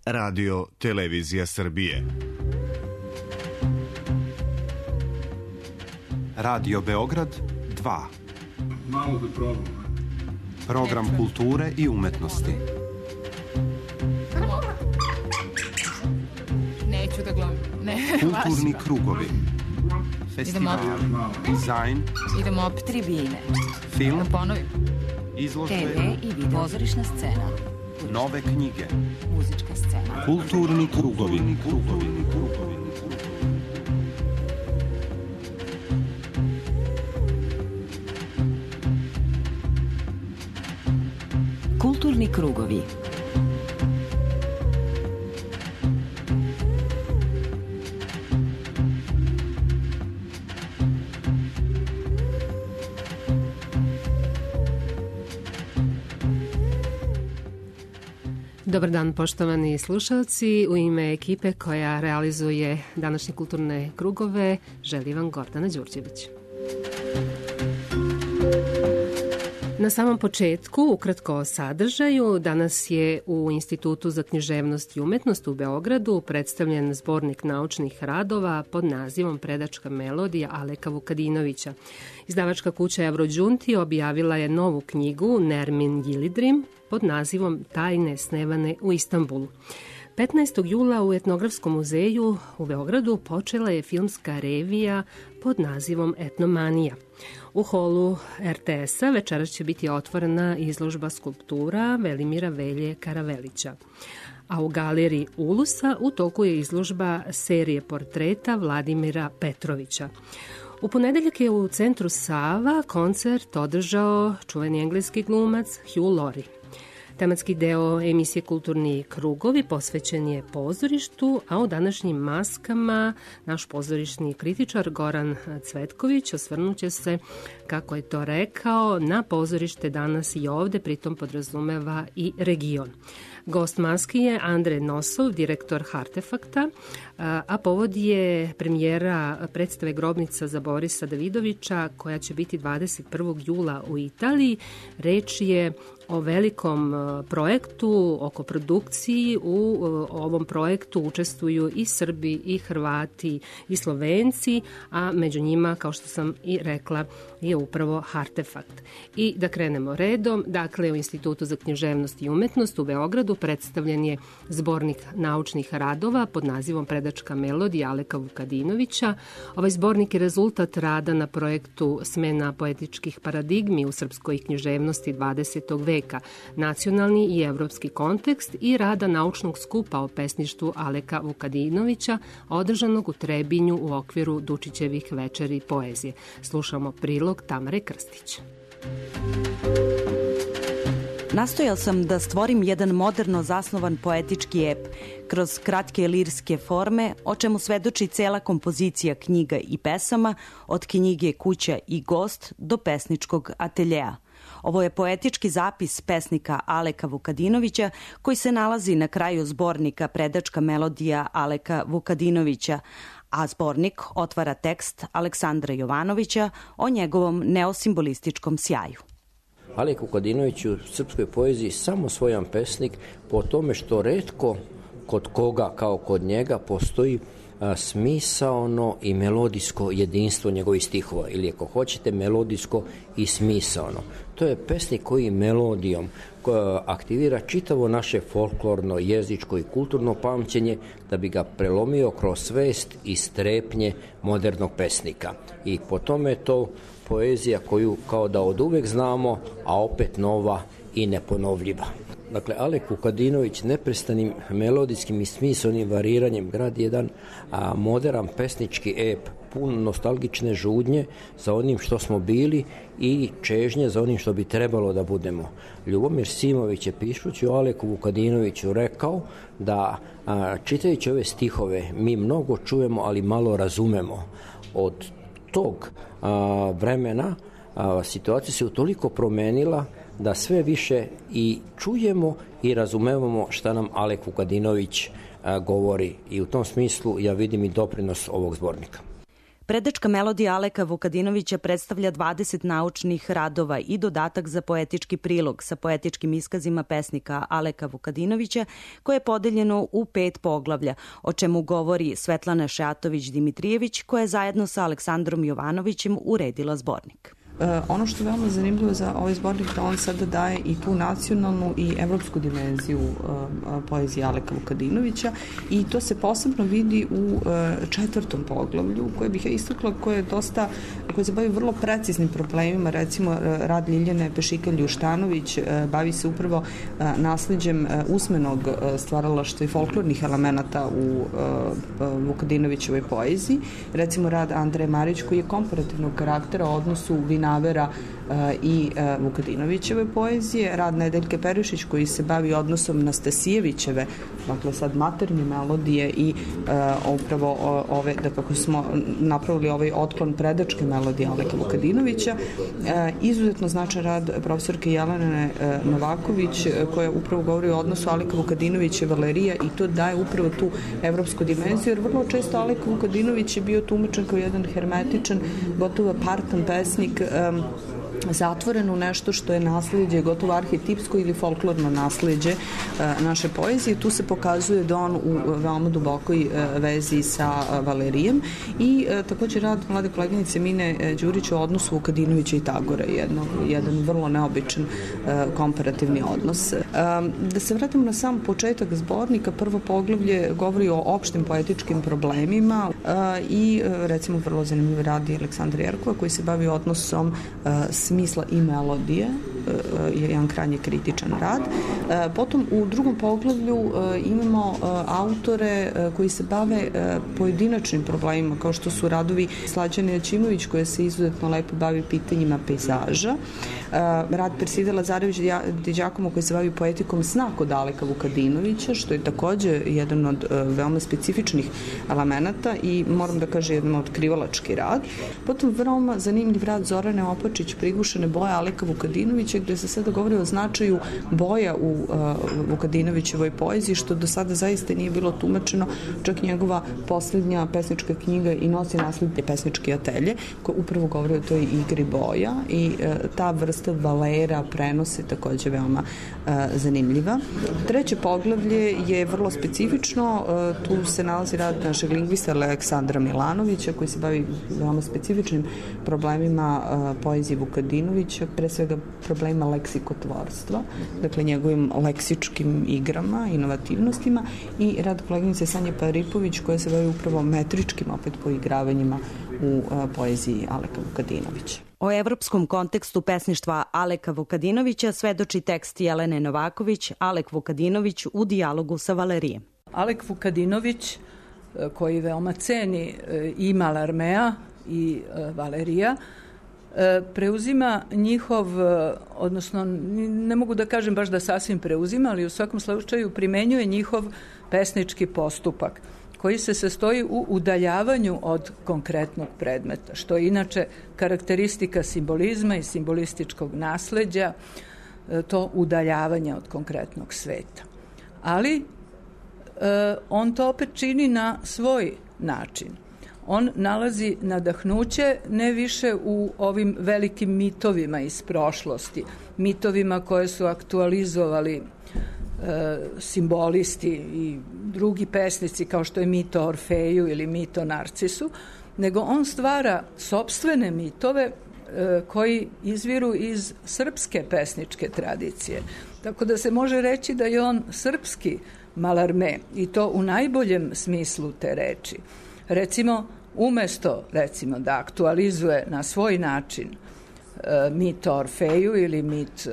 Radio Televizija Srbije. Radio Beograd 2. Malo da probam. Program kulture i umetnosti. Neću da glumim. Ne, kulturni krugovi. Festival, dizajn. Idemo opet tribine. Film. Da ponovim. Izložbe. TV i video. Pozorišna scena. Nove knjige. Muzička scena. Kulturni krugovi. Kulturni krugovi. Dobar dan, poštovani slušalci. U ime ekipe koja realizuje današnje kulturne krugove želi vam Gordana Đurđević. Na samom početku, ukratko o sadržaju, danas je u Institutu za književnost i umetnost u Beogradu predstavljen zbornik naučnih radova pod nazivom Predačka melodija Aleka Vukadinovića. Izdavačka kuća Evrođunti objavila je novu knjigu Nermin Yildirim pod nazivom Tajne snevane u Istanbulu. 15. jula u Etnografskom muzeju u Beogradu počela je filmska revija pod nazivom Etnomanija. U holu RTS-a večeras će biti otvorena izložba skulptura Velimira Velje Karavelića. A u galeriji Ulusa u toku je izložba serije portreta Vladimira Petrovića. U ponedeljak je u centru Sava koncert održao čuveni engleski glumac Hugh Laurie. Tematski deo emisije Kulturni krugovi posvećen je pozorištu, a u današnjim maskama naš pozorišni kritičar Goran Cvetković osvrnuće se, kako je to rekao, na pozorište danas i ovde, pritom podrazumeva i region. Gost maski je Andre Nosov, direktor Hartefakta, a povod je premijera predstave Grobnica za Borisa Davidovića koja će biti 21. jula u Italiji. Reč je o velikom projektu, oko produkciji. U ovom projektu učestvuju i Srbi, i Hrvati, i Slovenci, a među njima, kao što sam i rekla, je upravo Hartefakt. I da krenemo redom, dakle u Institutu za književnost i umetnost u Beogradu predstavljen je zbornik naučnih radova pod nazivom Predačka melodija Aleka Vukadinovića. Ovaj zbornik je rezultat rada na projektu Smena poetičkih paradigmi u srpskoj književnosti 20. veka, nacionalni i evropski kontekst i rada naučnog skupa o pesništvu Aleka Vukadinovića, održanog u Trebinju u okviru Dučićevih večeri poezije. Slušamo prilog Tamare Krstić. Nastojao sam da stvorim jedan moderno zasnovan poetički ep kroz kratke lirske forme, o čemu svedoči cela kompozicija knjiga i pesama, od knjige Kuća i gost do pesničkog ateljeja. Ovo je poetički zapis pesnika Aleka Vukadinovića koji se nalazi na kraju zbornika Predačka melodija Aleka Vukadinovića, a zbornik otvara tekst Aleksandra Jovanovića o njegovom neosimbolističkom sjaju. Alek Vukadinović u srpskoj poeziji samo svojam pesnik po tome što retko kod koga kao kod njega postoji smisaono i melodijsko jedinstvo njegovih stihova, ili ako hoćete melodijsko i smisaono. To je pesnik koji melodijom aktivira čitavo naše folklorno, jezičko i kulturno pamćenje da bi ga prelomio kroz svest i strepnje modernog pesnika. I po tome je to poezija koju kao da od uvek znamo, a opet nova i neponovljiva. Dakle, Alek Vukadinović neprestanim melodijskim i smisaonim variranjem gradi jedan modern pesnički ep, pun nostalgične žudnje za onim što smo bili i čežnje za onim što bi trebalo da budemo. Ljubomir Simović je pišući o Aleku Vukadinoviću rekao da čitajući ove stihove mi mnogo čujemo, ali malo razumemo. Od tog vremena situacija se utoliko promenila da sve više i čujemo i razumevamo šta nam Alek Vukadinović govori, i u tom smislu ja vidim i doprinos ovog zbornika. Predačka melodija Aleka Vukadinovića predstavlja 20 naučnih radova i dodatak za poetički prilog sa poetičkim iskazima pesnika Aleka Vukadinovića, koje je podeljeno u 5 poglavlja, o čemu govori Svetlana Šajatović-Dimitrijević, koja je zajedno sa Aleksandrom Jovanovićem uredila zbornik. Ono što je veoma zanimljivo za ovaj zbornik da on sada daje i tu nacionalnu i evropsku dimenziju poezije Aleka Vukadinovića i to se posebno vidi u 4. poglavlju koje bih ja istakla, koje se bavi vrlo preciznim problemima. Recimo rad Ljiljane Pešika-Ljuštanović bavi se upravo nasleđem usmenog stvaralaštva i folklornih elemenata u Vukadinovićevoj poeziji. Recimo rad Andreje Marić koji je komparativnog karaktera o odnosu Vinavera i Vukadinovićeve poezije, rad Nedeljke Perišić koji se bavi odnosom Nastasijevićeve, dakle sad maternje melodije i upravo ove, da kako smo napravili ovaj otklon predačke melodije Aleka Vukadinovića. Izuzetno značajan rad profesorke Jelene Novaković koja upravo govori o odnosu Aleka Vukadinovića i Valerija i to daje upravo tu evropsku dimenziju, jer vrlo često Alek Vukadinović je bio tumačen kao jedan hermetičan, gotovo partan pesnik, zatvoren u nešto što je nasleđe, gotovo arhetipsko ili folklorno nasleđe naše poezije. Tu se pokazuje da on u veoma dubokoj vezi sa Valerijem i također rad mlade koleginice Mine Đurić o odnosu Vukadinovića i Tagora, jedan vrlo neobičan komparativni odnos. Da se vratimo na sam početak zbornika, prvo poglavlje govori o opštim poetičkim problemima i recimo vrlo zanimljiv rad i Aleksandra Jerkova koji se bavi odnosom smisla i melodije, je jedan krajnje kritičan rad. Potom u drugom poglavlju imamo autore koji se bave pojedinačnim problemima, kao što su radovi Slađane Jačimović koja se izuzetno lepo bavi pitanjima pejzaža, rad Persida Lazarević-Đakomo koji se bavi poetikom sna kod Aleka Vukadinovića, što je takođe jedan od veoma specifičnih elemenata i moram da kažem jedan otkrivalački rad. Potom veoma zanimljiv rad Zorane Opačić Prigušene boje Aleka Vukadinovića gde se sada govori o značaju boja u Vukadinovićevoj poeziji, što do sada zaista nije bilo tumačeno. Čak njegova poslednja pesnička knjiga i nosi naslov Pesnički atelje, koja upravo govori o toj igri boja i ta vrsta valera prenose takođe veoma zanimljiva. Treće poglavlje je vrlo specifično, tu se nalazi rad našeg lingvista Aleksandra Milanovića koji se bavi veoma specifičnim problemima poezije Vukadinovića, pre svega problema leksikotvorstva, dakle njegovim leksičkim igrama, inovativnostima i rad koleginice Sanje Paripović koja se bavi upravo metričkim opet poigravanjima u poeziji Aleka Vukadinovića. O evropskom kontekstu pesništva Aleka Vukadinovića svedoči tekst Jelene Novaković, Alek Vukadinović u dijalogu sa Valerijem. Alek Vukadinović, koji veoma ceni i Malarmea i Valerija, preuzima njihov, odnosno ne mogu da kažem baš da sasvim preuzima, ali u svakom slučaju primenjuje njihov pesnički postupak koji se sastoji u udaljavanju od konkretnog predmeta, što je inače karakteristika simbolizma i simbolističkog nasleđa, to udaljavanje od konkretnog sveta. Ali on to opet čini na svoj način. On nalazi nadahnuće ne više u ovim velikim mitovima iz prošlosti, mitovima koje su aktualizovali simbolisti i drugi pesnici kao što je mit o Orfeju ili mit o Narcisu, nego on stvara sopstvene mitove koji izviru iz srpske pesničke tradicije. Tako da se može reći da je on srpski Malarme i to u najboljem smislu te reči. Recimo, umesto da aktualizuje na svoj način mit o Orfeju ili mit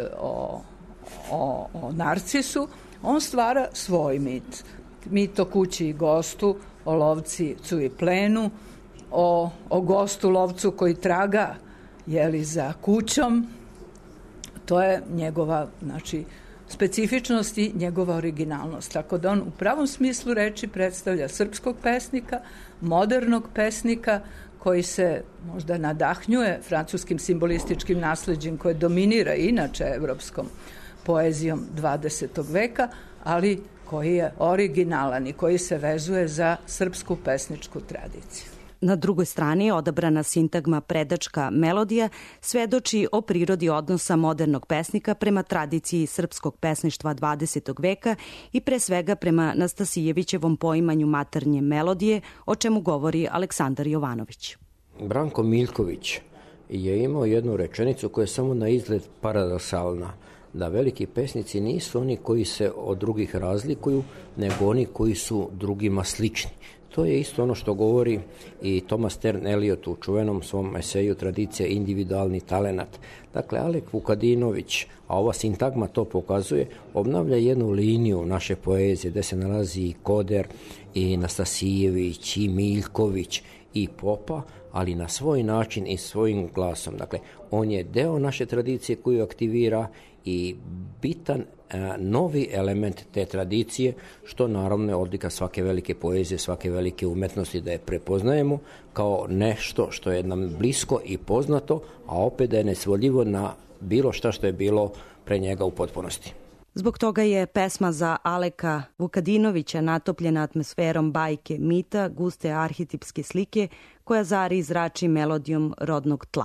o Narcisu, on stvara svoj mit. Mit o kući i gostu, o lovcu i plenu, o gostu lovcu koji traga za kućom. To je njegova, specifičnost i njegova originalnost. Tako da on u pravom smislu reči predstavlja srpskog pesnika, modernog pesnika koji se možda nadahnjuje francuskim simbolističkim nasleđem koje dominira inače evropskom poezijom 20. veka, ali koji je originalan i koji se vezuje za srpsku pesničku tradiciju. Na drugoj strani odabrana sintagma predačka melodija svedoči o prirodi odnosa modernog pesnika prema tradiciji srpskog pesništva 20. veka i pre svega prema Nastasijevićevom poimanju maternje melodije, o čemu govori Aleksandar Jovanović. Branko Miljković je imao jednu rečenicu koja je samo na izgled paradoksalna, da veliki pesnici nisu oni koji se od drugih razlikuju, nego oni koji su drugima slični. To je isto ono što govori i Thomas Stern Eliot u čuvenom svom eseju Tradicija individualni talenat. Dakle, Alek Vukadinović, a ova sintagma to pokazuje, obnavlja jednu liniju naše poezije gde se nalazi i Koder, i Nastasijević, i Miljković, i Popa, ali na svoj način i svojim glasom. Dakle, on je deo naše tradicije koju aktivira i bitan novi element te tradicije, što naravno je odlika svake velike poezije, svake velike umetnosti, da je prepoznajemo kao nešto što je nam blisko i poznato, a opet da je nesvoljivo na bilo šta što je bilo pre njega u potpunosti. Zbog toga je pesma za Aleka Vukadinovića natopljena atmosferom bajke, mita, guste arhetipske slike koja Zari zrači melodijom rodnog tla.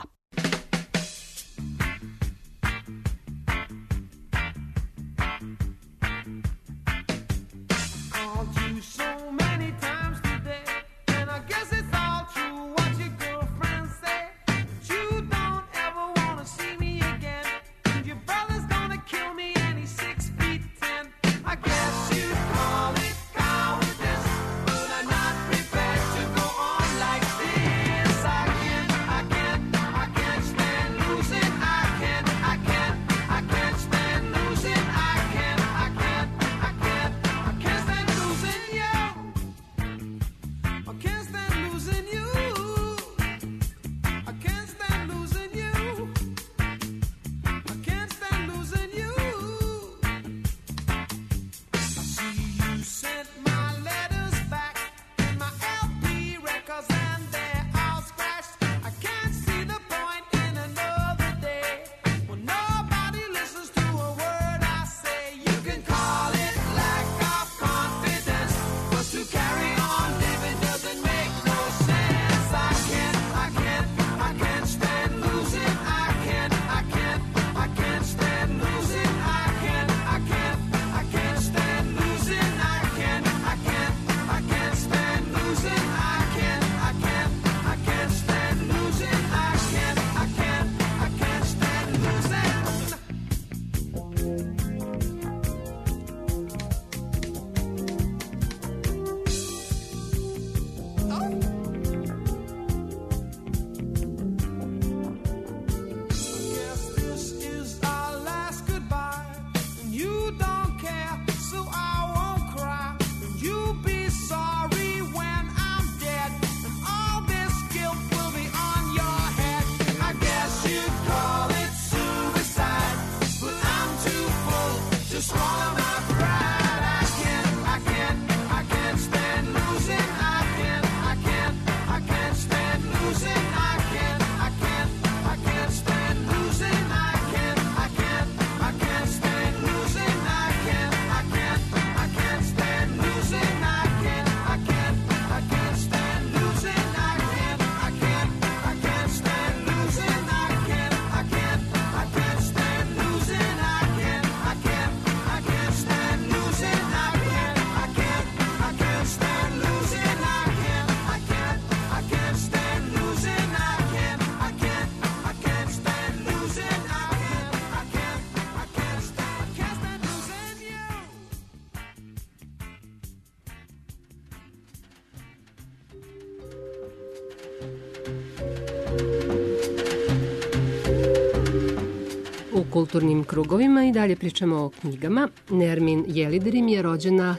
kulturnim krugovima i dalje pričamo o knjigama. Nermin Jelidrim je rođena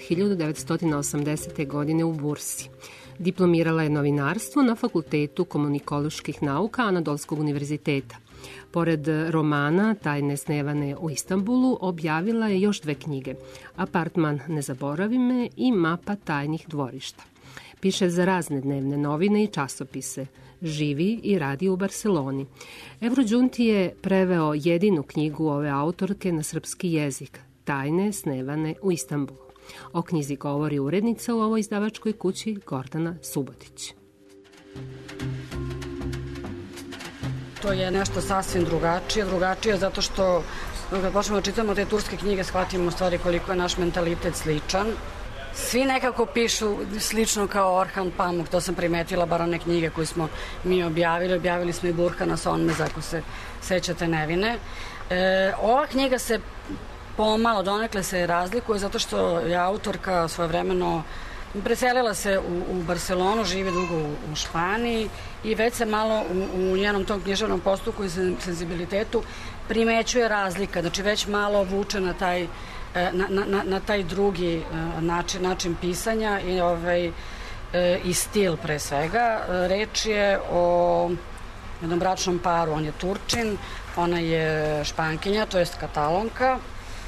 1980. godine u Bursi. Diplomirala je novinarstvo na Fakultetu komunikoloških nauka Anadolskog univerziteta. Pored romana Tajne snevane u Istanbulu objavila je još 2 knjige, Apartman ne zaboravi me i Mapa tajnih dvorišta. Piše za razne dnevne novine i časopise. Živi i radi u Barseloni. Evrođunti je preveo jedinu knjigu ove autorke na srpski jezik, Tajne snevane u Istanbulu. O knjizi govori urednica u ovoj izdavačkoj kući Gordana Subotić. To je nešto sasvim drugačije zato što kad počnemo da čitamo te turske knjige shvatimo u stvari koliko je naš mentalitet sličan. Svi nekako pišu slično kao Orhan Pamuk, to sam primetila, bar one knjige koje smo mi objavili smo i Burhana Sonmeza, ako se sećate Nevine. Ova knjiga se pomalo donekle se razlikuje zato što je autorka svojevremeno preselila se u Barcelonu, živi dugo u Španiji i već se malo u njenom tom književnom postupku i senzibilitetu primećuje razlika, znači već malo vuče na taj drugi način pisanja i stil pre svega. Reč je o jednom bračnom paru, on je Turčin, ona je Špankinja, to jest Katalonka,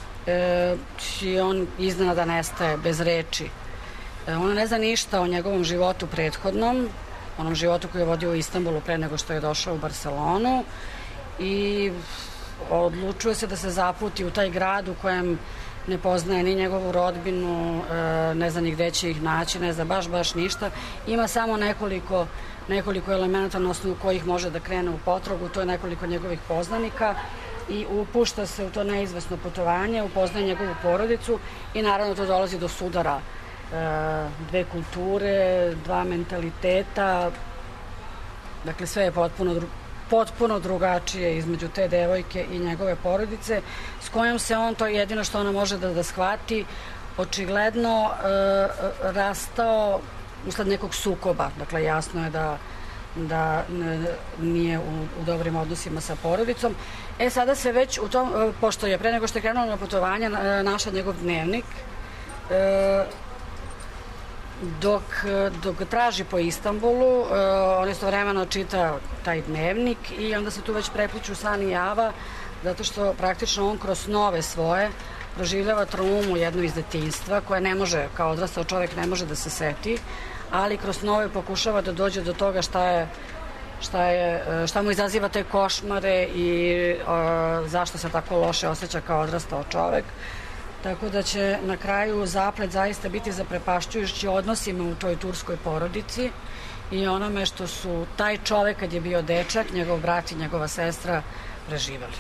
i on iznenada nestaje bez reči. Ona ne zna ništa o njegovom životu prethodnom, onom životu koji je vodio u Istanbulu pre nego što je došao u Barcelonu i odlučuje se da se zaputi u taj grad u kojem ne poznaje ni njegovu rodbinu, ne zna ni gde će ih naći, ne zna baš ništa. Ima samo nekoliko elemenata na osnovu kojih može da krene u potragu, to je nekoliko njegovih poznanika i upušta se u to neizvesno putovanje, upoznaje njegovu porodicu i naravno to dolazi do sudara dve kulture, dva mentaliteta, dakle sve je potpuno drugačije između te devojke i njegove porodice, s kojom se on, to je jedino što ona može da shvati, očigledno rastao usled nekog sukoba. Dakle, jasno je da nije u dobrim odnosima sa porodicom. Sada se već u tom, pošto je pre nego što je krenuo na putovanje, našla njegov dnevnik, dok traži po Istanbulu, on istovremeno čita taj dnevnik i onda se tu već prepliču san i java, zato što praktično on kroz snove svoje proživljava traumu jednu iz detinjstva koja ne može, kao odrastao čovjek ne može da se seti, ali kroz snove pokušava da dođe do toga šta mu izaziva te košmare i zašto se tako loše osjeća kao odrastao čovjek. Tako da će na kraju zaplet zaista biti zaprepašćujući odnosima u toj turskoj porodici i onome što su taj čovek kad je bio dečak, njegov brat i njegova sestra preživeli.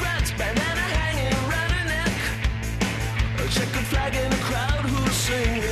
Checkered flag in a crowd who's singing.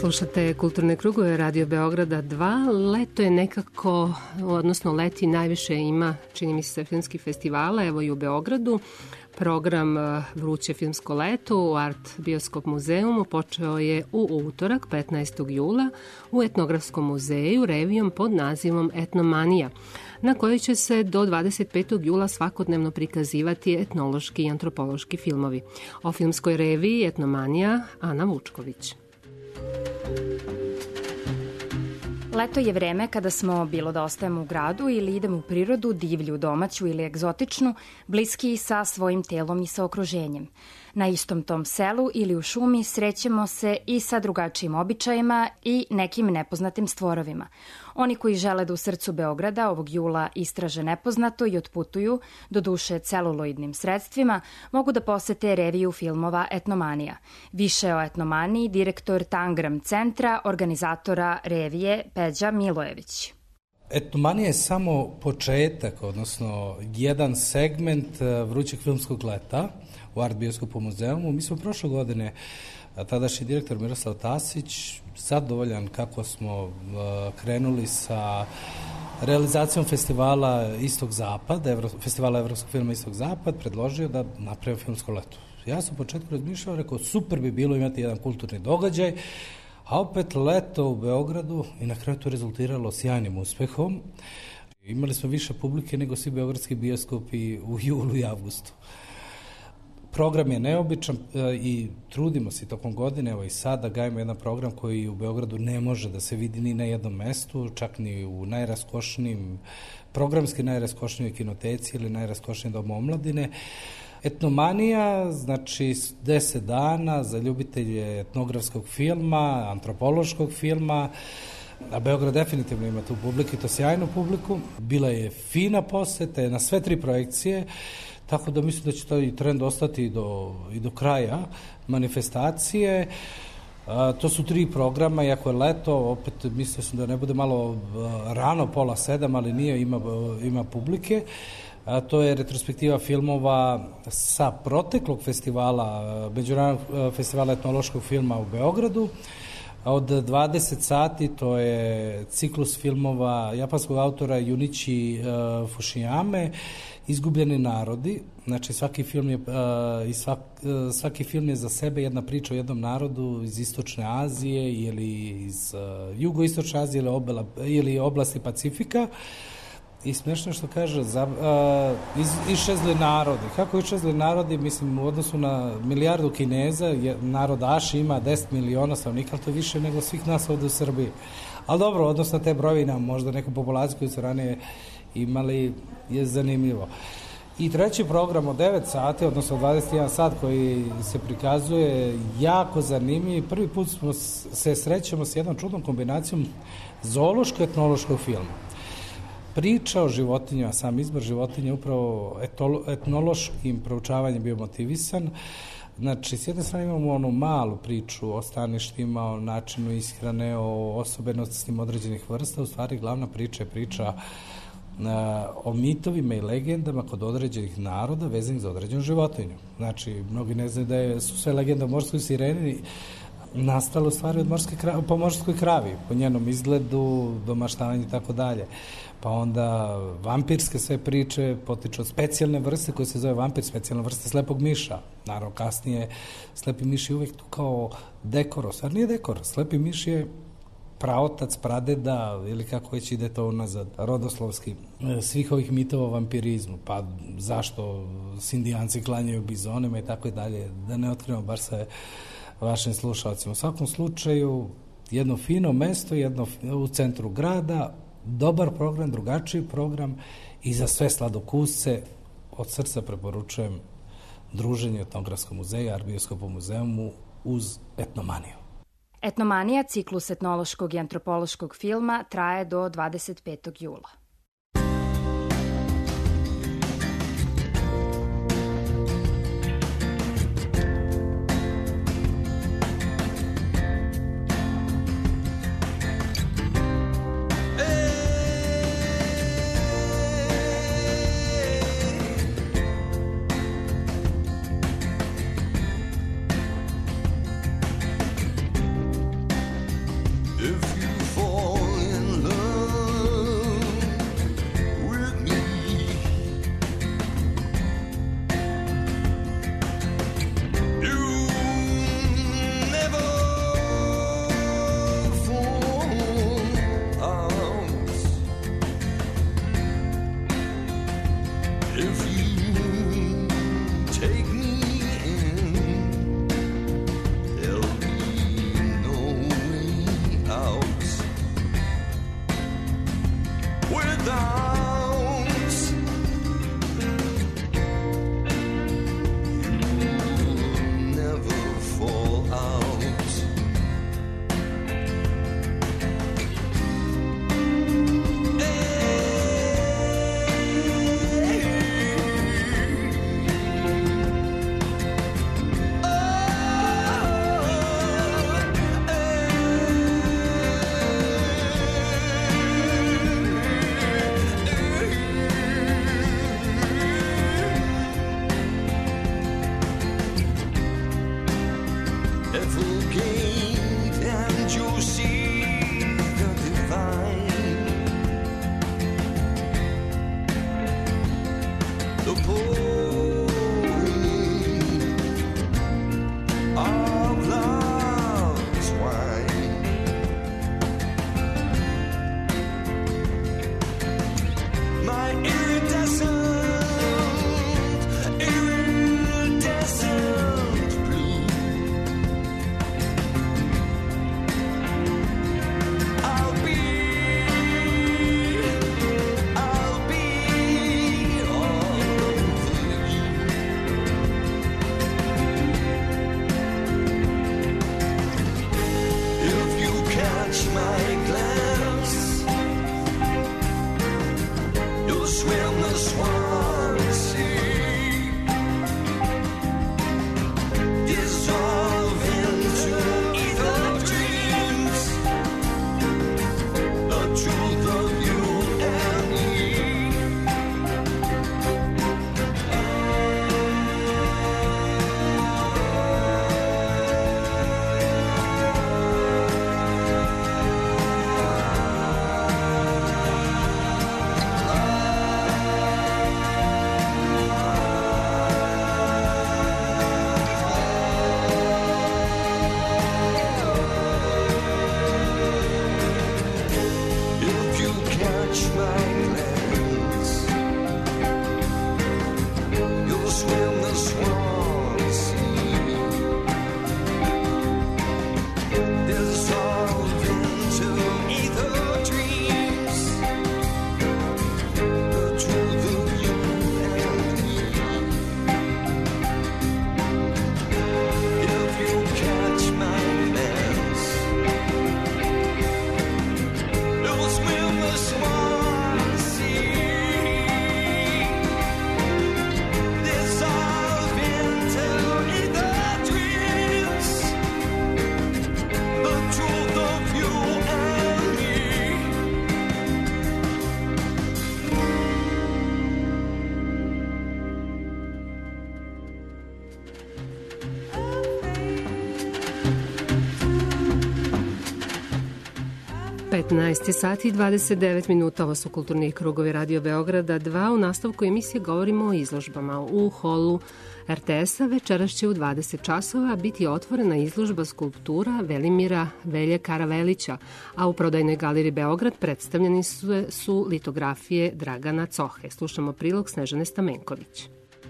Slušate Kulturne krugove Radio Beograda 2. Leto je nekako, odnosno leti najviše ima, čini mi se, filmskih festivala, evo i u Beogradu. Program Vruće filmsko leto u Art Bioskop muzeumu počeo je u utorak 15. jula u Etnografskom muzeju revijom pod nazivom Etnomanija, na kojoj će se do 25. jula svakodnevno prikazivati etnološki i antropološki filmovi. O filmskoj reviji Etnomanija Ana Vučković. Leto je vreme kada smo, bilo da ostajemo u gradu ili idemo u prirodu, divlju, domaću ili egzotičnu, bliski sa svojim telom i sa okruženjem. Na istom tom selu ili u šumi srećemo se i sa drugačijim običajima i nekim nepoznatim stvorovima. Oni koji žele da u srcu Beograda ovog jula istraže nepoznato i otputuju, do duše celuloidnim sredstvima, mogu da posete reviju filmova Etnomanija. Više o Etnomaniji direktor Tangram centra, organizatora revije Peđa Milojević. Etnomanija je samo početak, odnosno jedan segment vrućeg filmskog leta u Art Bioskopu muzeumu. Mi smo prošle godine, tadašnji direktor Miroslav Tasić, zadovoljan kako smo krenuli sa realizacijom festivala Istok-Zapad, festivala evropskog filma Istok-Zapad, predložio da napravimo filmsko leto. Ja sam u početku razmišljao, rekao, super bi bilo imati jedan kulturni događaj, a opet leto u Beogradu i na kraju to rezultiralo sjajnim uspehom. Imali smo više publike nego svi beogradski bioskopi u julu i avgustu. Program je neobičan i trudimo se tokom godine, evo i sada gajimo jedan program koji u Beogradu ne može da se vidi ni na jednom mestu, čak ni u najraskošnijim, programski najraskošnijoj kinoteci ili najraskošnijim domu omladine. Etnomanija, znači 10 dana za ljubitelje etnografskog filma, antropološkog filma, a Beograd definitivno ima tu publiku i to sjajnu publiku. Bila je fina poseta na sve 3 projekcije, tako da mislim da će to i trend ostati i do kraja manifestacije. To su 3 programa, iako je leto, opet mislio sam da ne bude malo rano, 6:30, ali nije, ima publike. To je retrospektiva filmova sa proteklog festivala, Međunarodnog festivala etnološkog filma u Beogradu. Od 20 sati to je ciklus filmova japanskog autora Junichi Fushiyame, Izgubljeni narodi. Znači svaki film je za sebe jedna priča o jednom narodu iz Istočne Azije ili iz Jugoistočne Azije ili oblasti Pacifika. I smiješno što kaže, iščezli narodi. Kako iščezli narodi, mislim, u odnosu na milijardu Kineza, narod Aši ima 10 miliona stanovnika, ali to je više nego svih nas ovde u Srbiji. Ali dobro, odnosno te broji nam možda neku populaciju koju su ranije imali je zanimljivo. I 3. program od 9 sati, odnosno 21 sat koji se prikazuje, jako zanimljiv. Prvi put se srećemo s jednom čudnom kombinacijom zoološko-etnološkog filma. Priča o životinjama, sam izbor životinja upravo etnološkim proučavanjem bio motivisan. Znači, s jedne strane imamo onu malu priču o staništima, o načinu ishrane, o osobenostima određenih vrsta. U stvari, glavna priča je priča o mitovima i legendama kod određenih naroda vezanih za određenu životinju. Znači, mnogi ne znaju da su sve legende o morskoj sireni nastale u stvari po morskoj kravi, po njenom izgledu, domaštavanju i tako dalje. Pa onda vampirske sve priče potiču od specijalne vrste koje se zove vampir, specijalna vrsta slepog miša. Naravno, kasnije slepi miš je uvek tu kao dekor, stvar nije dekor. Slepi miš je praotac, pradeda ili kako već ide to unazad, rodoslovski, svih ovih mitova o vampirizmu. Pa zašto se Indijanci klanjaju bizonima i tako i dalje, da ne otkrivamo baš sve vašim slušalcima. U svakom slučaju, jedno fino mesto, jedno u centru grada, dobar program, drugačiji program i za sve sladokusce od srca preporučujem druženje u Etnografskom muzeju, Art Bioskopu muzeumu uz Etnomaniju. Etnomanija, ciklus etnološkog i antropološkog filma, traje do 25. jula. 15 sati i 29 minuta, ovo su Kulturni krugovi Radio Beograda 2. U nastavku emisije govorimo o izložbama. U holu RTS-a večeras će u 20 časova biti otvorena izložba skulptura Velimira Velje Karavelića, a u prodajnoj galeriji Beograd predstavljeni su litografije Dragana Cohe. Slušamo prilog Snežane Stamenković.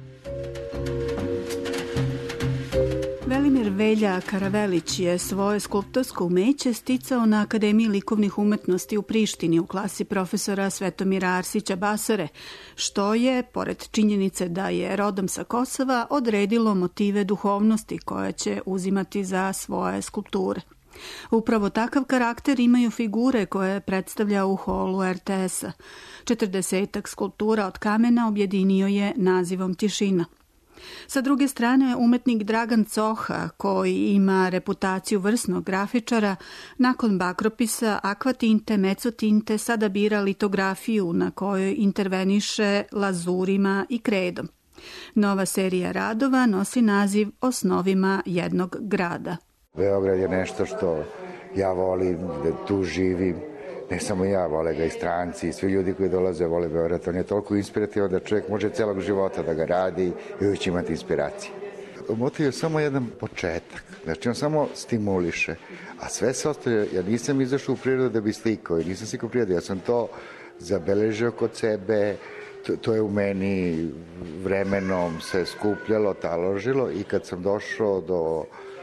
Velimir Velja Karavelić je svoje skulptorsko umeće sticao na Akademiji likovnih umetnosti u Prištini u klasi profesora Svetomira Arsića Basare, što je, pored činjenice da je rodom sa Kosova, odredilo motive duhovnosti koje će uzimati za svoje skulpture. Upravo takav karakter imaju figure koje predstavlja u holu RTS-a. 40 skulptura od kamena objedinio je nazivom Tišina. Sa druge strane, umetnik Dragan Coha, koji ima reputaciju vrsnog grafičara, nakon bakropisa, akvatinte, mecotinte, sada bira litografiju na kojoj interveniše lazurima i kredom. Nova serija radova nosi naziv O snovima jednog grada. Beograd je nešto što ja volim, da tu živim. Ne samo ja, vole ga i stranci, i svi ljudi koji dolaze vole Beograd. On je toliko inspirativan da čovjek može celog života da ga radi i uvijek će imati inspiracije. Motiv je samo jedan početak, znači on samo stimuliše, a sve se ostaje. Ja nisam izašao u prirodu da bi slikao, nisam slikao prirodu, ja sam to zabeležio kod sebe, to je u meni vremenom se skupljalo, taložilo i kad sam došao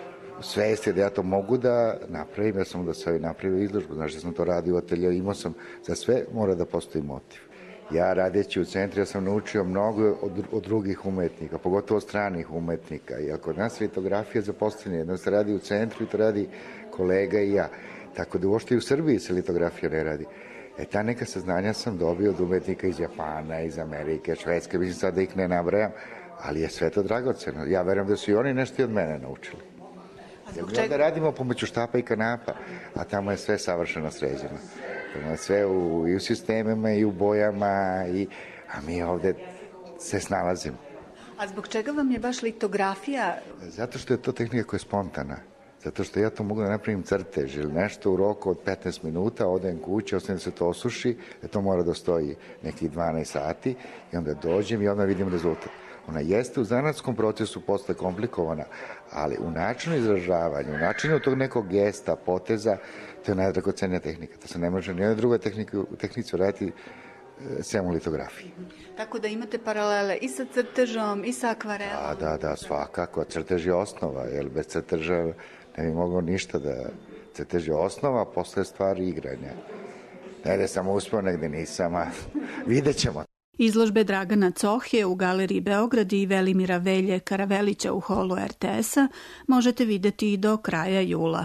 svesti da ja to mogu da napravim, ja sam da sve napravio izložbu, znaš da sam to radio u ateljevu, imao sam, za sve mora da postoji motiv. Ja radeći u centru, ja sam naučio mnogo od drugih umetnika, pogotovo od stranih umetnika, i kod nas litografija zaposlena, jedno se radi u centru i to radi kolega i ja, tako da uopšte i u Srbiji se litografija ne radi. Ta neka saznanja sam dobio od umetnika iz Japana, iz Amerike, Švedske, mislim sad da ih ne nabrajam, ali je sve to dragoceno. Ja verujem da su i oni nešto i od mene naučili. Ja da radimo pomoću štapa i kanapa, a tamo je sve savršeno sređeno. Tamo je sve i u sistemima i u bojama, a mi ovde se snalazimo. A zbog čega vam je baš litografija? Zato što je to tehnika koja je spontana. Zato što ja to mogu da napravim crtež ili nešto u roku od 15 minuta, odem kuće, ostavim da se to osuši, da to mora da stoji nekih 12 sati i onda dođem i onda vidim rezultat. Ona jeste u zanatskom procesu posle komplikovana, ali u načinu izražavanja, u načinu tog nekog gesta, poteza, to je najdragocenija tehnika. To se ne može nijedna druga tehnici uraditi sem u litografiji. Tako da imate paralele i sa crtežom i sa akvarelom. Da, svakako. Crtež je osnova, jer bez crteža ne bi moglo ništa da... Crtež je osnova, posle stvari igranja. Negde sam uspeo, negde nisam, a vidjet ćemo. Izložbe Dragana Cohje u Galeriji Beograd i Velimira Velje Karavelića u holu RTS-a možete videti i do kraja jula.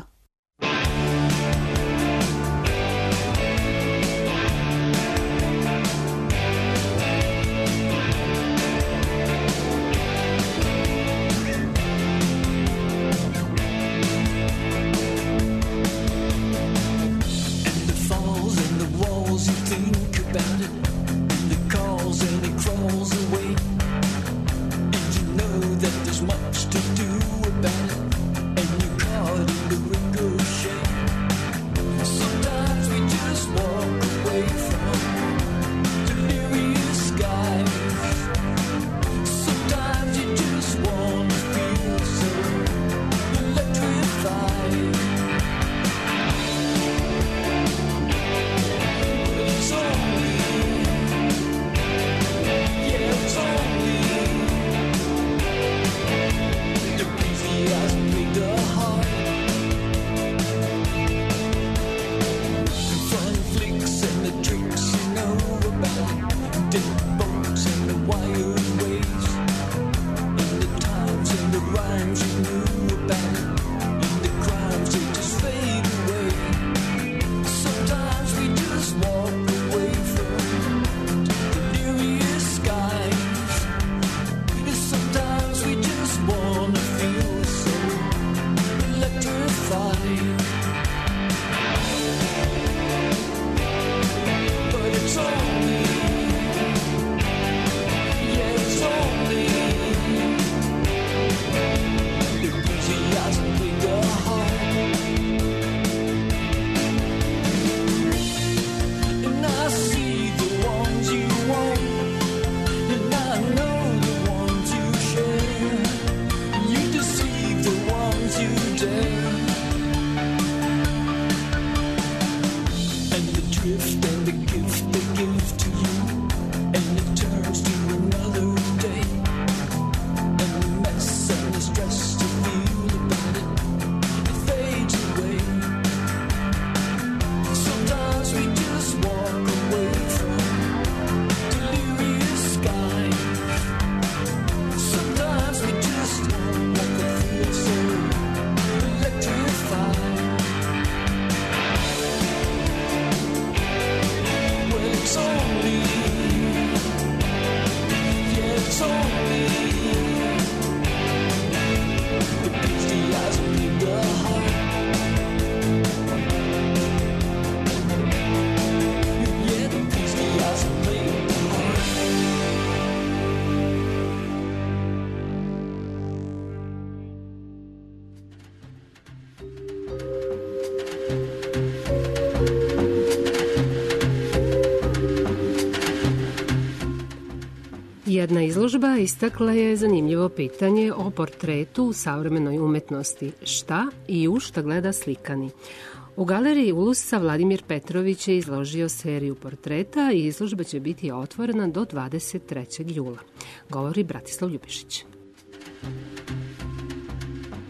Jedna izložba istakla je zanimljivo pitanje o portretu u savremenoj umetnosti. Šta i u šta gleda slikani? U galeriji Ulusa Vladimir Petrović je izložio seriju portreta i izložba će biti otvorena do 23. jula. Govori Bratislav Ljubišić.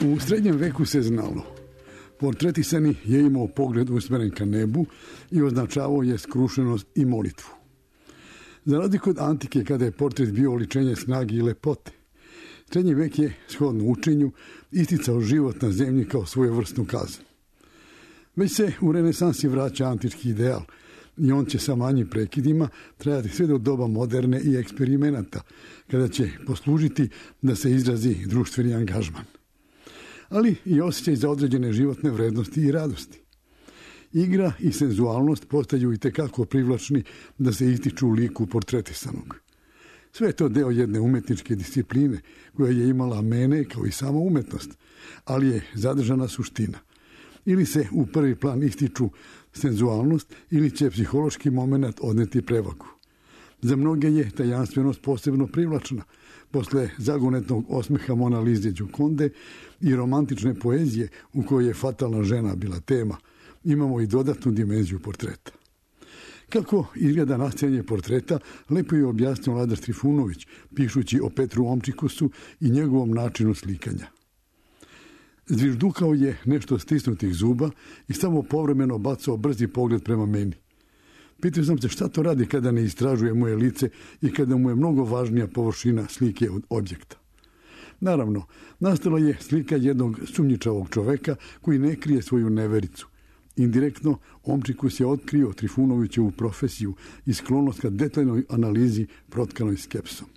U srednjem veku se znalo. Portretisani je imao pogled usmeren ka nebu i označavao je skrušenost i molitvu. Za razliku od antike, kada je portret bio oličenje snage i lepote, srednji vek je, shodno učenju, isticao život na zemlji kao svojevrsnu kaznu. Već se u renesansi vraća antički ideal i on će sa manjim prekidima trajati sve do doba moderne i eksperimenata, kada će poslužiti da se izrazi društveni angažman. Ali i osjećaj za određene životne vrednosti i radosti. Igra i senzualnost postaju i tekako privlačni da se ističu u liku portretisanog. Sve je to deo jedne umetničke discipline koja je imala mene kao i sama umetnost, ali je zadržana suština. Ili se u prvi plan ističu senzualnost ili će psihološki moment odneti prevagu. Za mnoge je tajanstvenost posebno privlačna. Posle zagonetnog osmeha Mona Lise Gioconde i romantične poezije u kojoj je fatalna žena bila tema, imamo i dodatnu dimenziju portreta. Kako izgleda nastajanje portreta, lepo je objasnio Ladar Trifunović, pišući o Petru Omčikusu i njegovom načinu slikanja. Zviždukao je nešto stisnutih zuba i samo povremeno bacao brzi pogled prema meni. Pitao sam se šta to radi kada ne istražuje moje lice i kada mu je mnogo važnija površina slike od objekta. Naravno, nastala je slika jednog sumnjičavog čoveka koji ne krije svoju nevericu. Indirektno, Omčikus je otkrio Trifunovićevu profesiju i sklonost ka detaljnoj analizi protkanoj skepsom.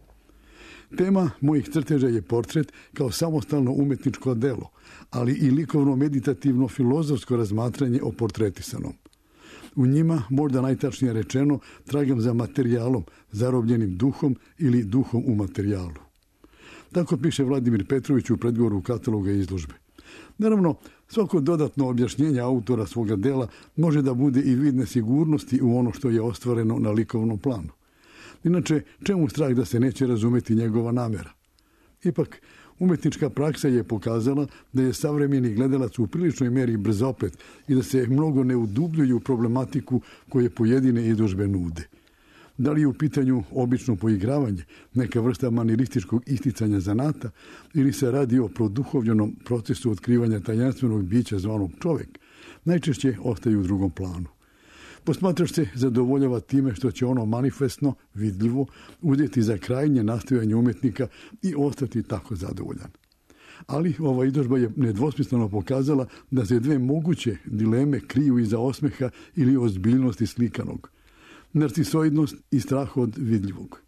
Tema mojih crteža je portret kao samostalno umetničko delo, ali i likovno meditativno filozofsko razmatranje o portretisanom. U njima, možda najtačnije rečeno, tragam za materijalom, zarobljenim duhom ili duhom u materijalu. Tako piše Vladimir Petrović u predgovoru kataloga izložbe. Naravno, svako dodatno objašnjenje autora svoga dela može da bude i vid nesigurnosti u ono što je ostvareno na likovnom planu. Inače, čemu strah da se neće razumeti njegova namera? Ipak, umetnička praksa je pokazala da je savremeni gledalac u priličnoj meri brzoplet i da se mnogo ne udubljuju u problematiku koje pojedine izložbe nude. Da li je u pitanju obično poigravanje, neka vrsta manirističkog isticanja zanata, ili se radi o produhovljenom procesu otkrivanja tajanstvenog bića zvanog čovek, najčešće ostaju u drugom planu. Posmatrač se zadovoljava time što će ono manifestno, vidljivo, uzeti za krajnje nastojanje umetnika i ostati tako zadovoljan. Ali ova izložba je nedvosmisleno pokazala da se dve moguće dileme kriju iza osmeha ili ozbiljnosti slikanog. Narcisoidnost i strah od vidljivog.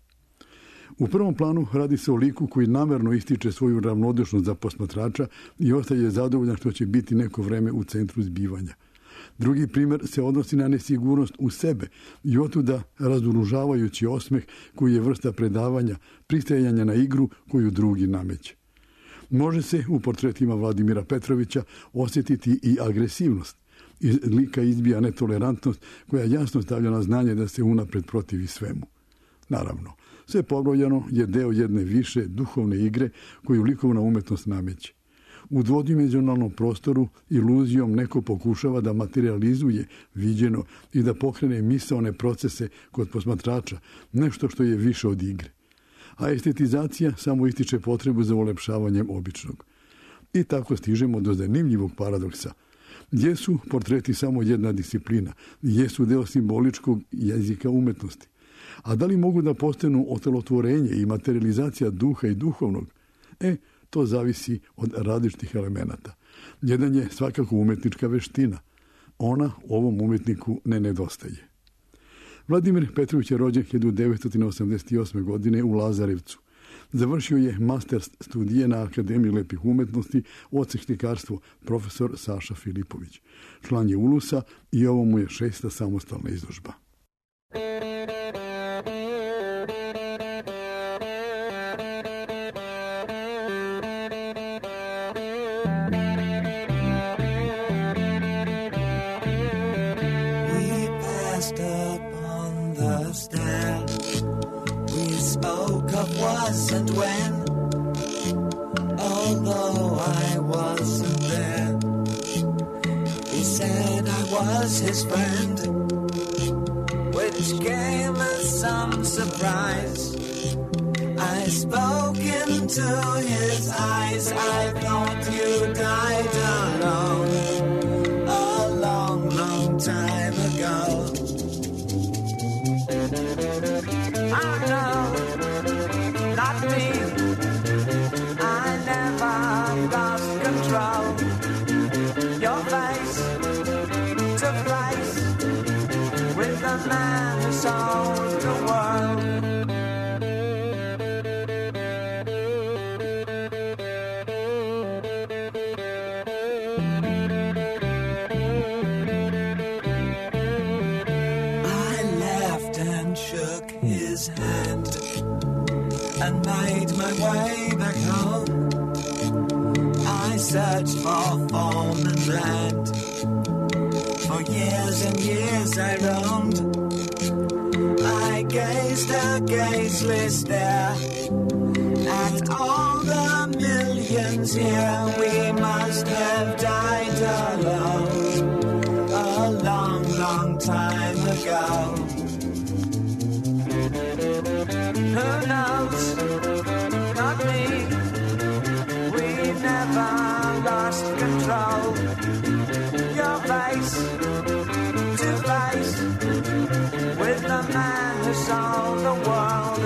U prvom planu radi se o liku koji namerno ističe svoju ravnodušnost za posmatrača i ostaje zadovoljan što će biti neko vreme u centru zbivanja. Drugi primjer se odnosi na nesigurnost u sebe i otuda razoružavajući osmeh koji je vrsta predavanja, pristajanja na igru koju drugi nameće. Može se u portretima Vladimira Petrovića osjetiti i agresivnost. Iz lika izbija netolerantnost koja jasno stavlja na znanje da se unapred protivi svemu. Naravno, sve pobrojano je deo jedne više duhovne igre koju likovna umetnost nameće. U dvodimenzionalnom prostoru iluzijom neko pokušava da materializuje viđeno i da pokrene misaone procese kod posmatrača, nešto što je više od igre. A estetizacija samo ističe potrebu za ulepšavanjem običnog. I tako stižemo do zanimljivog paradoksa. Jesu portreti samo jedna disciplina, jesu deo simboličkog jezika umetnosti. A da li mogu da postanu otelotvorenje i materializacija duha i duhovnog? To zavisi od različitih elemenata. Jedan je svakako umetnička veština. Ona ovom umetniku ne nedostaje. Vladimir Petrović je rođen 1988. godine u Lazarevcu. Završio je master studije na Akademiji lepih umetnosti, odsek slikarstvo, profesor Saša Filipović. Član je Ulusa i ovo mu je 6. samostalna izložba. Was and when, although I wasn't there, he said I was his friend, which came as some surprise. I spoke into his eyes. I thought you died alone a long, long time ago. Oh no, not me. I never lost control. Your face to face with the man who sold the world. Hand and made my way back home. I searched for form and land. For years and years I roamed. I gazed a gazeless stare at all the millions here. We must have died alone a long, long time ago. Who knows? Not me. We never lost control. Your face to face with the man who sold the world.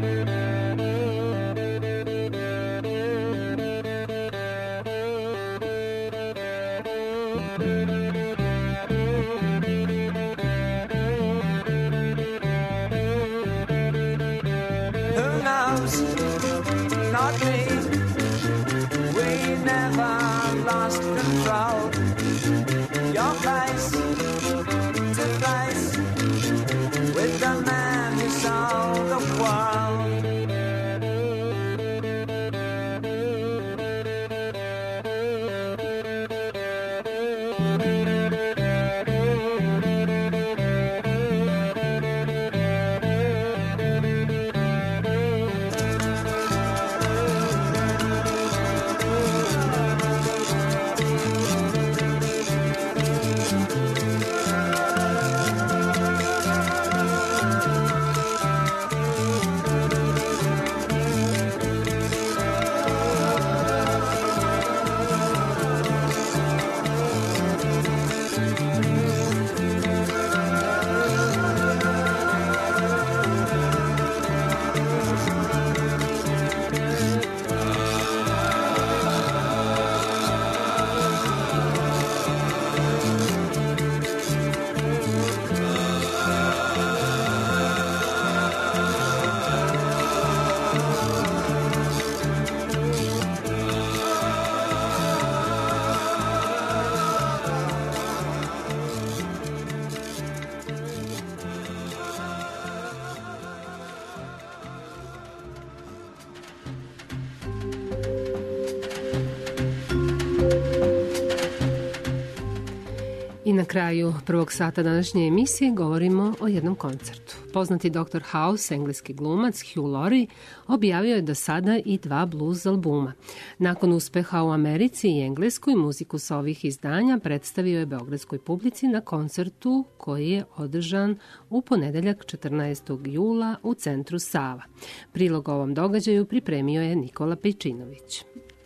Not me. We never lost control. Your face to face with the man who sold the world. I na kraju prvog sata današnje emisije govorimo o jednom koncertu. Poznati Dr. House, engleski glumac Hugh Laurie, objavio je do sada i 2 blues albuma. Nakon uspeha u Americi i Engleskoj, muziku sa ovih izdanja predstavio je beogradskoj publici na koncertu koji je održan u ponedeljak 14. jula u centru Sava. Prilog ovom događaju pripremio je Nikola Pejčinović.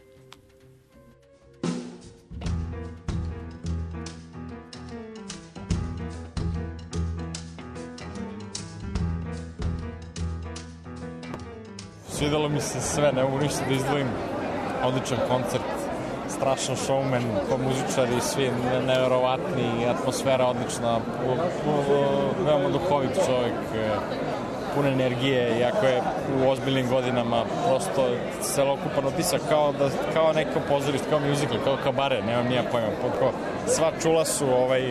Svidelo mi se sve, ne mogu ništa da izdvojim. Odličan koncert, strašan showman, muzičari, svi neverovatni, atmosfera odlična, veoma duhovit čovjek, pun energije, iako je u ozbiljnim godinama, prosto celokupan otisak kao neko pozorište, kao musical, kao kabare, nemam nija pojma. Sva čula su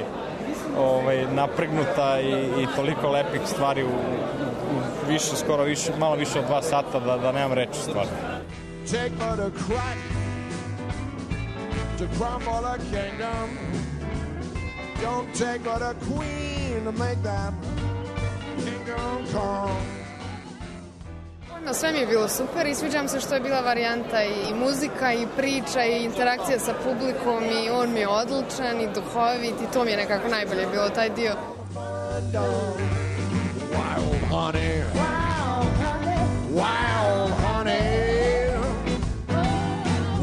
napregnuta i toliko lepih stvari u više, skoro više, malo više od 2 sata da nemam reči stvarno. Take but a crack to crumble a kingdom. Don't take but a queen to make that kingdom come. Sve mi je bilo super i sviđa mi se što je bila varijanta i muzika i priča i interakcija sa publikom i on mi je odličan i duhovit i to mi je nekako najbolje bilo taj dio. Wild honey, wild honey, wild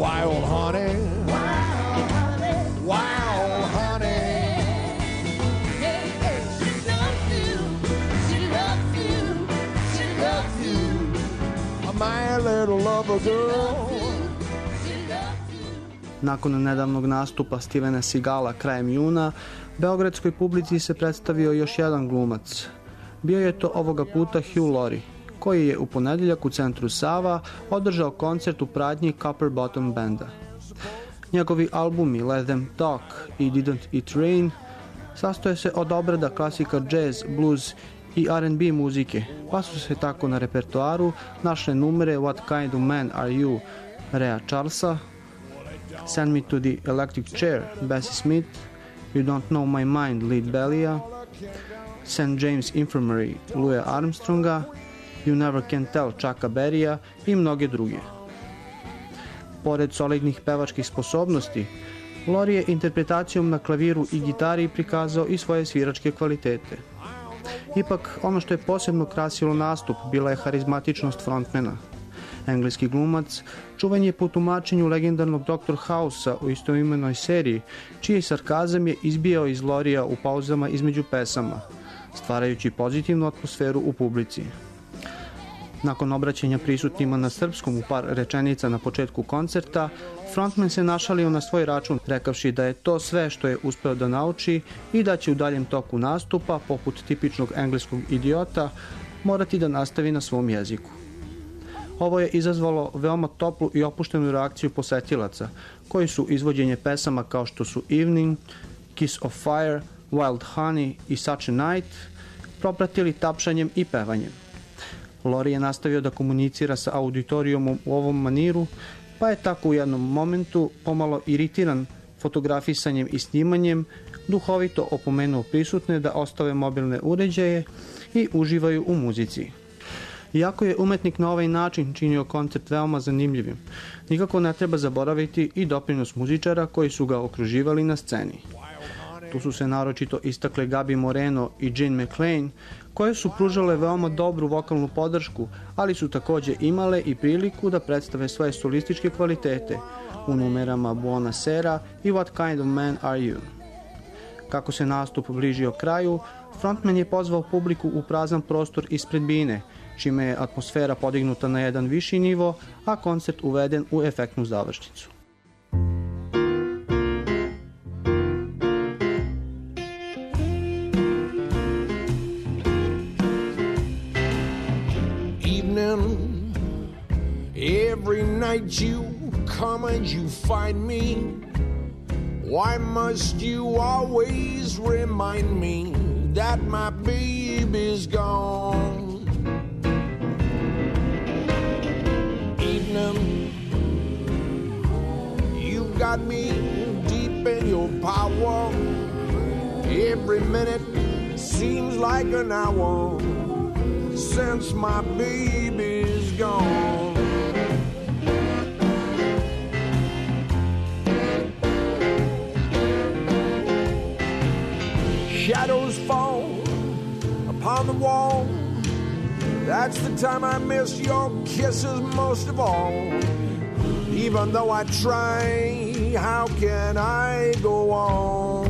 Wild honey, wild honey, wild honey. She loves you, she loves you, she loves you. My little lover girl. Nakon nedavnog nastupa Stevena Seagala krajem juna, beogradskoj publici se predstavio još jedan glumac. Bio je to ovoga puta Hugh Laurie, koji je u ponedeljak u centru Sava održao koncert u pratnji Copper Bottom Banda. Njegovi albumi Let Them Talk i Didn't It Rain sastoje se od obrada klasika jazz, blues i R&B muzike, pa su se tako na repertoaru našle numere What Kind of Man Are You Rea Charlesa, Send Me to the Electric Chair Bessie Smith, You Don't Know My Mind Lead Bellia, St. James Infirmary Louis Armstronga, You Never Can Tell Chucka Berrya i mnoge druge. Pored solidnih pevačkih sposobnosti, Laurie je interpretacijom na klaviru i gitari prikazao i svoje sviračke kvalitete. Ipak, ono što je posebno krasilo nastup bila je harizmatičnost frontmena. Engleski glumac čuvan je po tumačenju legendarnog Dr. House-a u istoimenoj seriji, čiji sarkazam je izbijao iz Laurija u pauzama između pesama, stvarajući pozitivnu atmosferu u publici. Nakon obraćanja prisutnima na srpskom u par rečenica na početku koncerta, frontman se našalio na svoj račun, rekavši da je to sve što je uspeo da nauči i da će u daljem toku nastupa, poput tipičnog engleskog idiota, morati da nastavi na svom jeziku. Ovo je izazvalo veoma toplu i opuštenu reakciju posetilaca, koji su izvođenje pesama kao što su Evening, Kiss of Fire, Wild Honey i Such a Night propratili tapšanjem i pevanjem. Laurie je nastavio da komunicira sa auditorijumom u ovom maniru, pa je tako u jednom momentu pomalo iritiran fotografisanjem i snimanjem, duhovito opomenuo prisutne da ostave mobilne uređaje i uživaju u muzici. Iako je umetnik na ovaj način činio koncert veoma zanimljivim, nikako ne treba zaboraviti i doprinos muzičara koji su ga okruživali na sceni. Tu su se naročito istakle Gabi Moreno i Gene McLean, koje su pružale veoma dobru vokalnu podršku, ali su takođe imale i priliku da predstave svoje solističke kvalitete u numerama Buona Sera i What Kind of Man Are You. Kako se nastup bližio kraju, frontman je pozvao publiku u prazan prostor ispred bine, čime je atmosfera podignuta na jedan viši nivo, a koncert uveden u efektnu završnicu. Every night you come and you find me. Why must you always remind me that my baby's gone? Evening, you got me deep in your power. Every minute seems like an hour since my baby's gone. Shadows fall upon the wall. That's the time I miss your kisses most of all. Even though I try, how can I go on?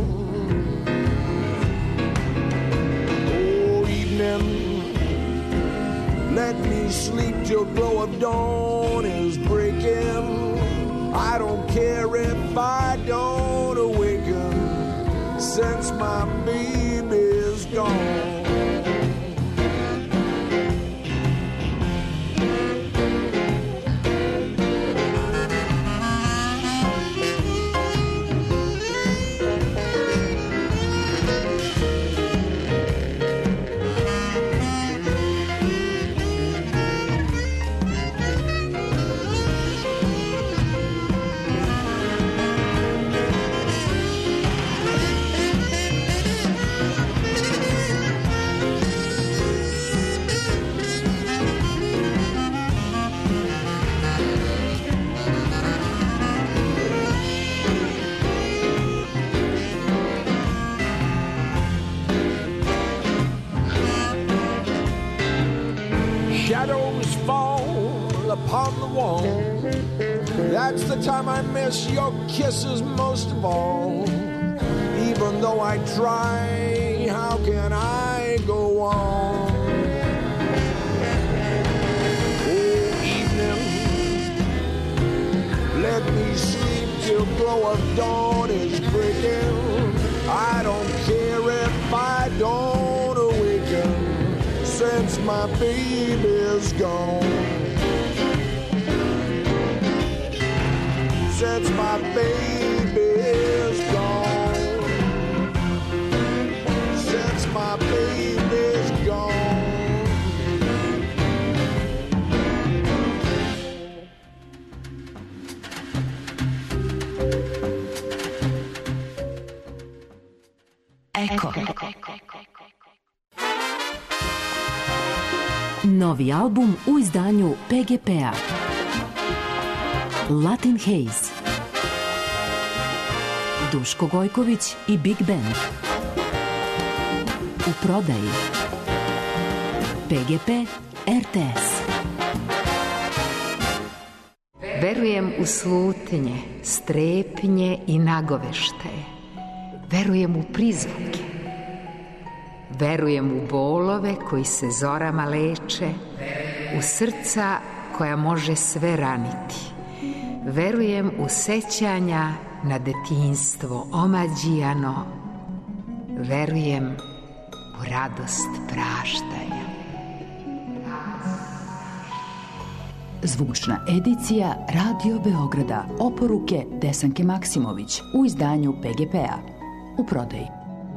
Oh, evening, let me sleep till glow of dawn is breaking. I don't care if I don't awaken, since my baby's gone. upon the wall. That's the time I miss your kisses most of all. Even though I try, how can I go on? Oh, evening, let me sleep till glow of dawn is breaking. I don't care if I don't awaken, since my baby's gone. Since my baby's gone. Since my baby's gone. Eko. Novi album u izdanju PGP-a. Latin Haze. Duško Gojković i Big Band. U prodaji. PGP RTS. Verujem u slutnje, strepnje i nagoveštaje. Verujem u prizvuke. Verujem u bolove koji se zorama leče, u srca koja može sve raniti. Verujem u sećanja na detinjstvo omađijano. Verujem u radost praštaja. Zvučna edicija Radio Beograda. Oporuke Desanke Maksimović u izdanju PGP-a. U prodaji.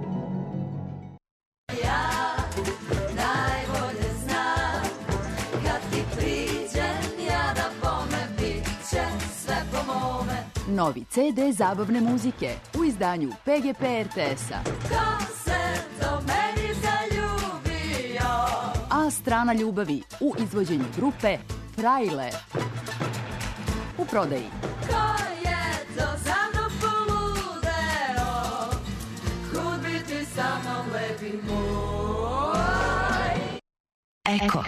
Novi CD zabavne muzike u izdanju PGP RTS-a. Ko se do meni zaljubio? A strana ljubavi u izvođenju grupe Frajle. U prodaji. Ko je to za mnom poludeo? Kud biti sa mnom lepi moj? Eko.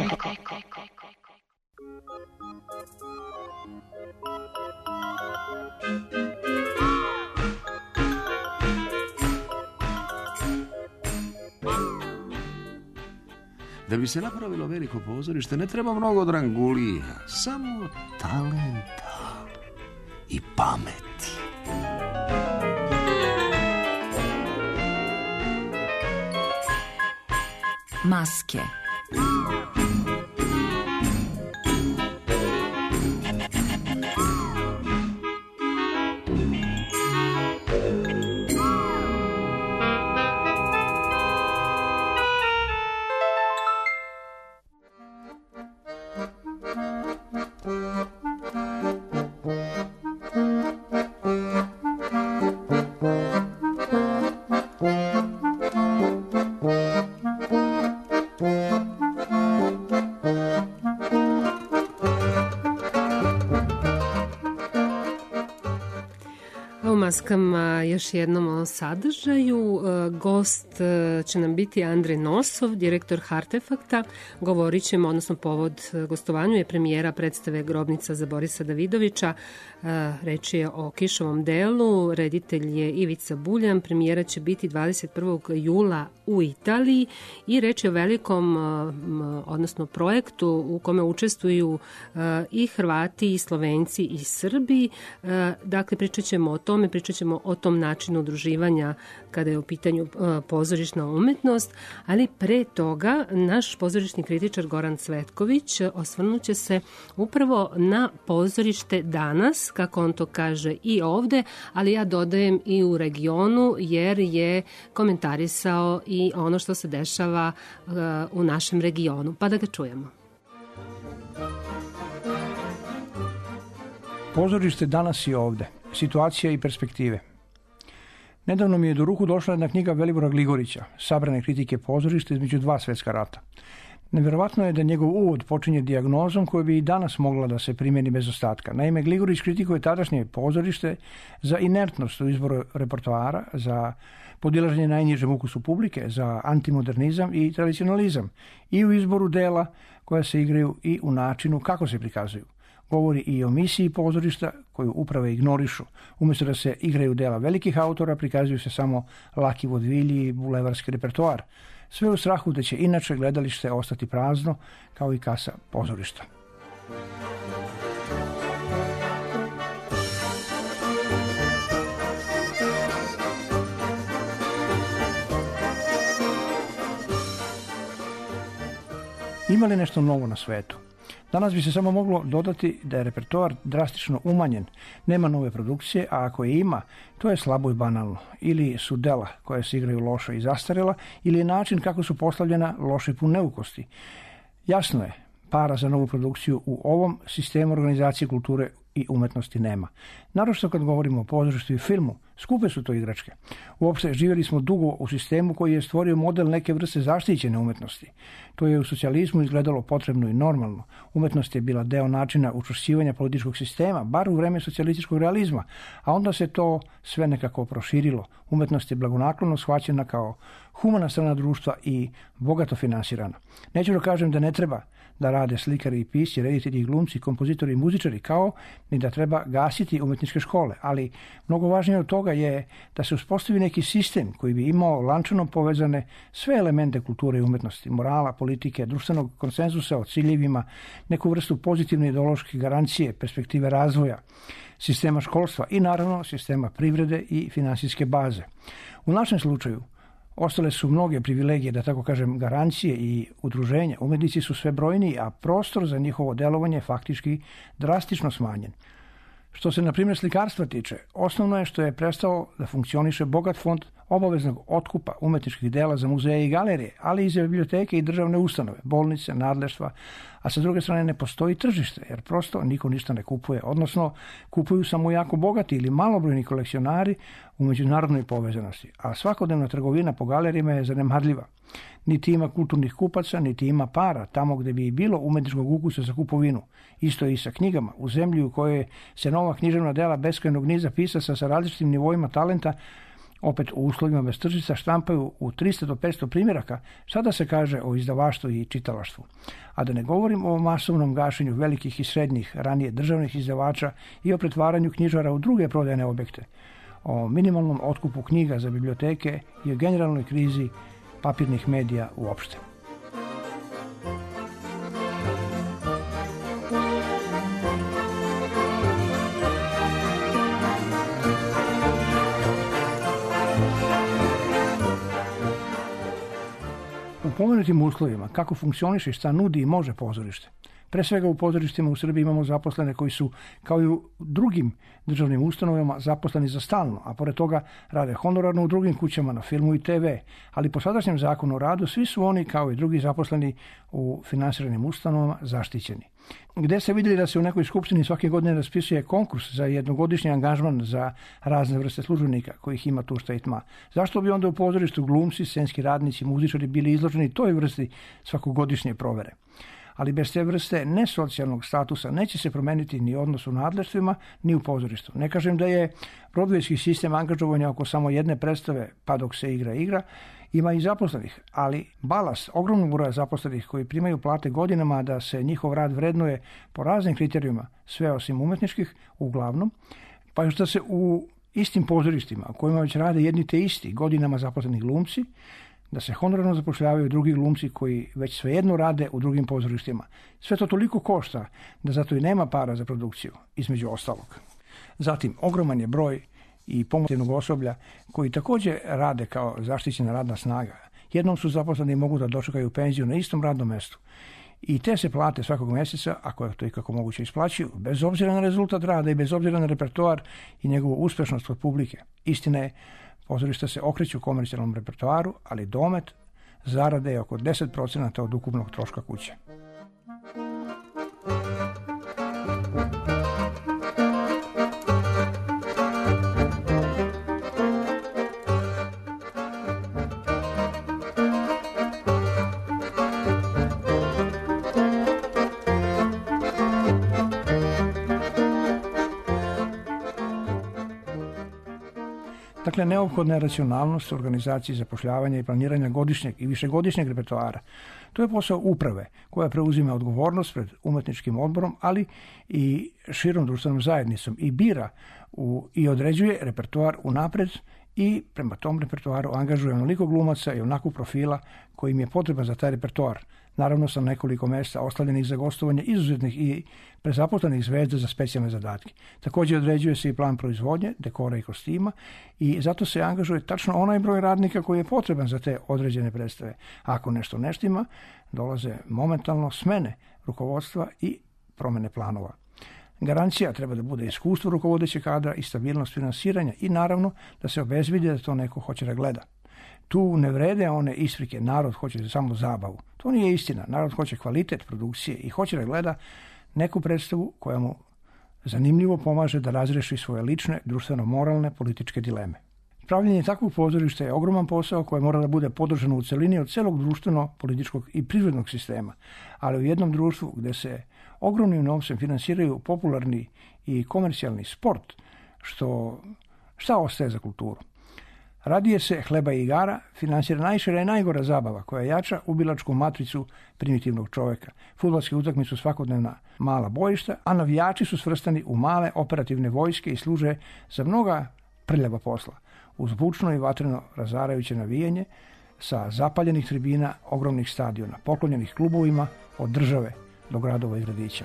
Da bi se napravilo veliko pozorište ne treba mnogo drangulija, samo talenta i pameti. Maske. Maskama još jednom o sadržaju. Gost će nam biti Andrej Nosov, direktor Hartefakta. Govorit ćemo, odnosno povod gostovanju je premijera predstave Grobnica za Borisa Davidovića. Reč je o Kišovom delu, reditelj je Ivica Buljan. Premijera će biti 21. jula u Italiji i reč je o velikom, odnosno projektu u kome učestvuju i Hrvati, i Slovenci, i Srbi. Dakle, pričat ćemo o tom načinu udruživanja kada je u pitanju pozorišna umetnost, ali pre toga naš pozorišni kritičar Goran Cvetković osvrnuće se upravo na pozorište danas, kako on to kaže i ovde, ali ja dodajem i u regionu, jer je komentarisao i ono što se dešava u našem regionu. Pa da ga čujemo. Pozorište danas i ovde. Situacija i perspektive. Nedavno mi je do ruku došla jedna knjiga Velibora Gligorića, Sabrane kritike pozorišta između dva svetska rata. Neverovatno je da njegov uvod počinje dijagnozom koja bi i danas mogla da se primjeni bez ostatka. Naime, Gligorić kritikuje tadašnje pozorište za inertnost u izboru repertoara, za podilaženje najnižem ukusu publike, za antimodernizam i tradicionalizam i u izboru dela koja se igraju i u načinu kako se prikazuju. govori i o misiji pozorišta koju uprave ignorišu. Umjesto da se igraju dela velikih autora, prikazuju se samo laki vodvilji i bulevarski repertoar. Sve u strahu da će inače gledalište ostati prazno kao i kasa pozorišta. Ima li nešto novo na svetu? Danas bi se samo moglo dodati da je repertoar drastično umanjen. Nema nove produkcije, a ako je ima, to je slabo i banalno. Ili su dela koje se igraju loše i zastarela, ili je način kako su postavljena loše i pun neukosti. Jasno je, para za novu produkciju u ovom sistemu organizacije kulture i umetnosti nema. Naročito kad govorimo o pozorištu i filmu, skupe su to igračke. Uopšte, živjeli smo dugo u sistemu koji je stvorio model neke vrste zaštićene umetnosti. To je u socijalizmu izgledalo potrebno i normalno. Umetnost je bila deo načina učvršćivanja političkog sistema, bar u vreme socijalističkog realizma, a onda se to sve nekako proširilo. Umetnost je blagonaklono shvaćena kao humana strana društva i bogato finansirana. Neću da kažem da ne treba da rade slikari i pisci, reditelji, glumci, kompozitori i muzičari, kao ni da treba gasiti umetničke škole, ali mnogo važnije od toga je da se uspostavi neki sistem koji bi imao lančano povezane sve elemente kulture i umetnosti, morala, politike, društvenog konsenzusa o ciljevima, neku vrstu pozitivne ideološke garancije, perspektive razvoja, sistema školstva i naravno sistema privrede i finansijske baze. U našem slučaju ostale su mnoge privilegije, da tako kažem, garancije i udruženja. Umetnici su sve brojniji, a prostor za njihovo delovanje faktički drastično smanjen. Što se, na primjer, slikarstva tiče, osnovno je što je prestao da funkcioniše bogat fond obaveznog otkupa umetničkih dela za muzeje i galerije, ali i za biblioteke i državne ustanove, bolnice, nadleštva, a sa druge strane ne postoji tržište, jer prosto niko ništa ne kupuje, odnosno kupuju samo jako bogati ili malobrojni kolekcionari u međunarodnoj povezanosti, a svakodnevna trgovina po galerijama je zanemarljiva. Niti ima kulturnih kupaca, niti ima para tamo gde bi bilo umetničkog ukusa za kupovinu. Isto je i sa knjigama. U zemlji u kojoj se nova književna dela beskrajnog niza pisaca sa različitim nivoima talenta, opet u uslovima bez tržišta, štampaju u 300 do 500 primjeraka, sada se kaže o izdavaštvu i čitalaštvu. A da ne govorim o masovnom gašenju velikih i srednjih, ranije državnih izdavača i o pretvaranju knjižara u druge prodajne objekte, o minimalnom otkupu knjiga za biblioteke i o generalnoj krizi papirnih medija uopšte. U pomenutim uslovima, kako funkcioniše i šta nudi i može pozorište? Pre svega u pozorištima u Srbiji imamo zaposlene koji su, kao i u drugim državnim ustanovama, zaposleni za stalno, a pored toga rade honorarno u drugim kućama na filmu i TV, ali po sadašnjem zakonu o radu svi su oni, kao i drugi zaposleni u finansiranim ustanovama, zaštićeni. Gde se vidjeli da se u nekoj skupštini svake godine raspisuje konkurs za jednogodišnji angažman za razne vrste službenika, kojih ima tu šta i tma? Zašto bi onda u pozorištu glumci, scenski radnici, muzičari bili izloženi toj vrsti svakogodišnje provere? Ali bez te vrste nesocijalnog statusa neće se promeniti ni odnos u nadleštvima, ni u pozorištu. Ne kažem da je brodvejski sistem angažovanja oko samo jedne predstave, pa dok se igra, ima i zaposlenih, ali balast ogromnog broja zaposlenih koji primaju plate godinama da se njihov rad vrednuje po raznim kriterijima, sve osim umetničkih, uglavnom, pa još da se u istim pozorištima, u kojima već rade jedni te isti godinama zaposleni glumci, da se honorarno zapošljavaju drugi glumci koji već svejedno rade u drugim pozorištima. Sve to toliko košta da zato i nema para za produkciju, između ostalog. Zatim, ogroman je broj i pomoćnog osoblja koji također rade kao zaštićena radna snaga. Jednom su zaposleni i mogu da dočekaju penziju na istom radnom mestu. I te se plate svakog mjeseca, ako je to i kako moguće, isplaćuju, bez obzira na rezultat rada i bez obzira na repertoar i njegovu uspešnost kod publike. Istina je, pozorišta se okreću komercijalnom repertoaru, ali domet zarade je oko 10% od ukupnog troška kuće. Dakle, neophodna je racionalnost organizacije zapošljavanja i planiranja godišnjeg i višegodišnjeg repertoara. To je posao uprave koja preuzima odgovornost pred umetničkim odborom, ali i širom društvenom zajednicom i bira i određuje repertoar unapred i prema tom repertoaru angažuje onoliko glumaca i onakvog profila koji im je potreban za taj repertoar. Naravno sa nekoliko mesta ostavljenih za gostovanje izuzetnih i prezaposlenih zvezda za specijalne zadatke. Također određuje se i plan proizvodnje, dekora i kostima i zato se angažuje tačno onaj broj radnika koji je potreban za te određene predstave. A ako nešto ne štima, dolaze momentalno smene rukovodstva i promene planova. Garancija treba da bude iskustvo rukovodećeg kadra i stabilnost finansiranja i naravno da se obezbedi da to neko hoće da gleda. Tu ne vrede one isprike, narod hoće samo zabavu. To nije istina. Narod hoće kvalitet produkcije i hoće da gleda neku predstavu koja mu zanimljivo pomaže da razreši svoje lične, društveno-moralne, političke dileme. Pravljenje takvog pozorišta je ogroman posao koji mora da bude podržano u celini od celog društveno-političkog i privrednog sistema, ali u jednom društvu gde se ogromnim novcem finansiraju popularni i komercijalni sport, šta ostaje za kulturu? Radije se hleba i igara, finansira najšira i najgora zabava koja jača ubilačku matricu primitivnog čoveka. Fudbalske utakmice su svakodnevna mala bojišta, a navijači su svrstani u male operativne vojske i služe za mnoga prljava posla. Uz bučno i vatreno razarajuće navijanje sa zapaljenih tribina ogromnih stadiona, poklonjenih klubovima od države do gradova i gradića.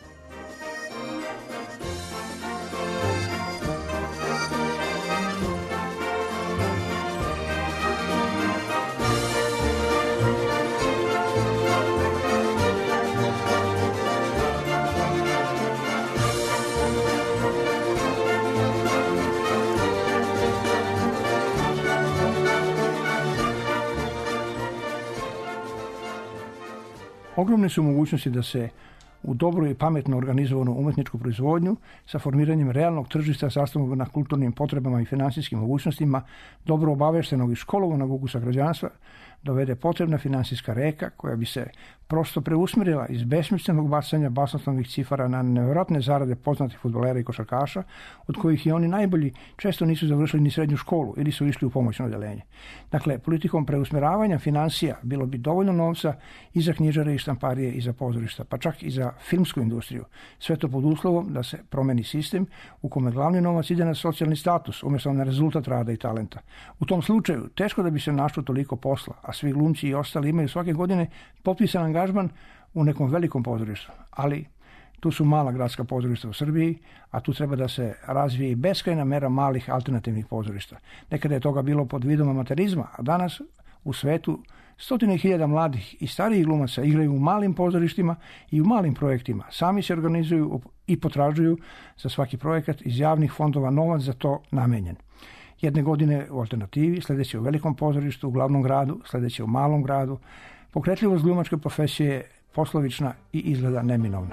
Ogromne su mogućnosti da se u dobro i pametno organizovanu umetničku proizvodnju sa formiranjem realnog tržišta sastavnog na kulturnim potrebama i finansijskim mogućnostima dobro obaveštenog i školovanog ukusa građanstva dovede potrebna finansijska reka koja bi se prosto preusmjerila iz besmislenog bacanja basnoslovnih cifara na nevjerojatne zarade poznatih fudbalera i košarkaša, od kojih i oni najbolji često nisu završili ni srednju školu ili su išli u pomoćno odeljenje. Dakle, politikom preusmjeravanja finansija bilo bi dovoljno novca i za knjižare i štamparije i za pozorišta, pa čak i za filmsku industriju. Sve to pod uslovom da se promeni sistem u kome glavni novac ide na socijalni status, umjesto na rezultat rada i talenta. U tom slučaju teško da bi se našlo toliko posla, a svi glumci i ostali imaju svake godine potpisan angažman u nekom velikom pozorištu. Ali tu su mala gradska pozorišta u Srbiji, a tu treba da se razvije i beskrajna mera malih alternativnih pozorišta. Nekada je toga bilo pod vidom amaterizma, a danas u svetu 100.000 mladih i starijih glumaca igraju u malim pozorištima i u malim projektima. Sami se organizuju i potražuju za svaki projekat iz javnih fondova novac za to namenjen. Jedne godine u alternativi, sljedeće u velikom pozorištu, u glavnom gradu, sljedeće u malom gradu. Pokretljivost glumačke profesije je poslovična i izgleda neminovna.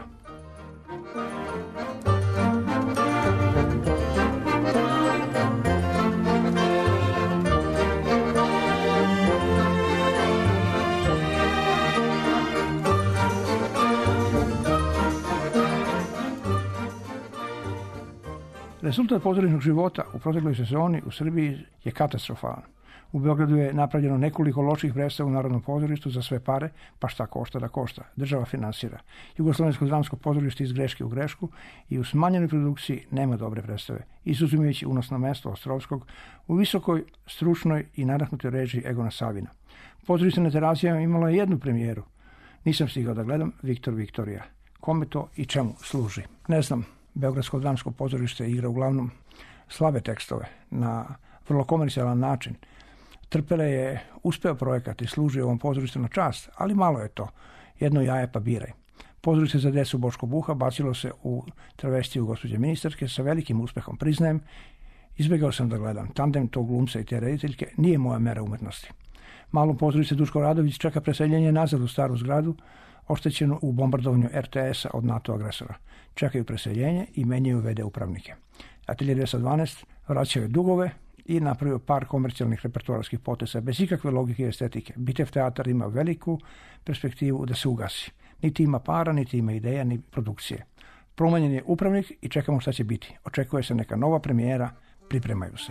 Rezultat pozorišnog života u protekloj sezoni u Srbiji je katastrofalan. U Beogradu je napravljeno nekoliko loših predstava u Narodnom pozorištu za sve pare, pa šta košta da košta. Država finansira. Jugoslovensko dramsko pozorište iz greške u grešku i u smanjenoj produkciji nema dobre predstave. Izuzimajući unosno mesto Ostrovskog u visokoj, stručnoj i nadahnutoj režiji Egona Savina. Pozorište na Terazijama imalo je jednu premijeru. Nisam stigao da gledam Viktor Viktorija. Kome to i čemu služi? Ne znam. Beogradsko dramsko pozorište igra uglavnom slabe tekstove na vrlo komercijalan način. Trpele je uspeo projekat i služi ovom pozorištu na čast, ali malo je to. Jedno jaje pa biraj. Pozorište za decu Boško Buha bacilo se u travestiju gospođe ministarke sa velikim uspehom, priznajem. Izbjegao sam da gledam. Tandem tog glumca i te rediteljke nije moja mera umetnosti. Malo pozorište Duško Radović čeka preseljenje nazad u staru zgradu, oštećenu u bombardovanju RTS-a od NATO agresora. Čekaju preseljenje i menjaju VD upravnike. Atelje 212 vraćaju dugove i napravio par komercijalnih repertoarskih poteza bez ikakve logike i estetike. Bitev teatar ima veliku perspektivu da se ugasi. Niti ima para, niti ima ideja, ni produkcije. Promenjen je upravnik i čekamo šta će biti. Očekuje se neka nova premijera, pripremaju se.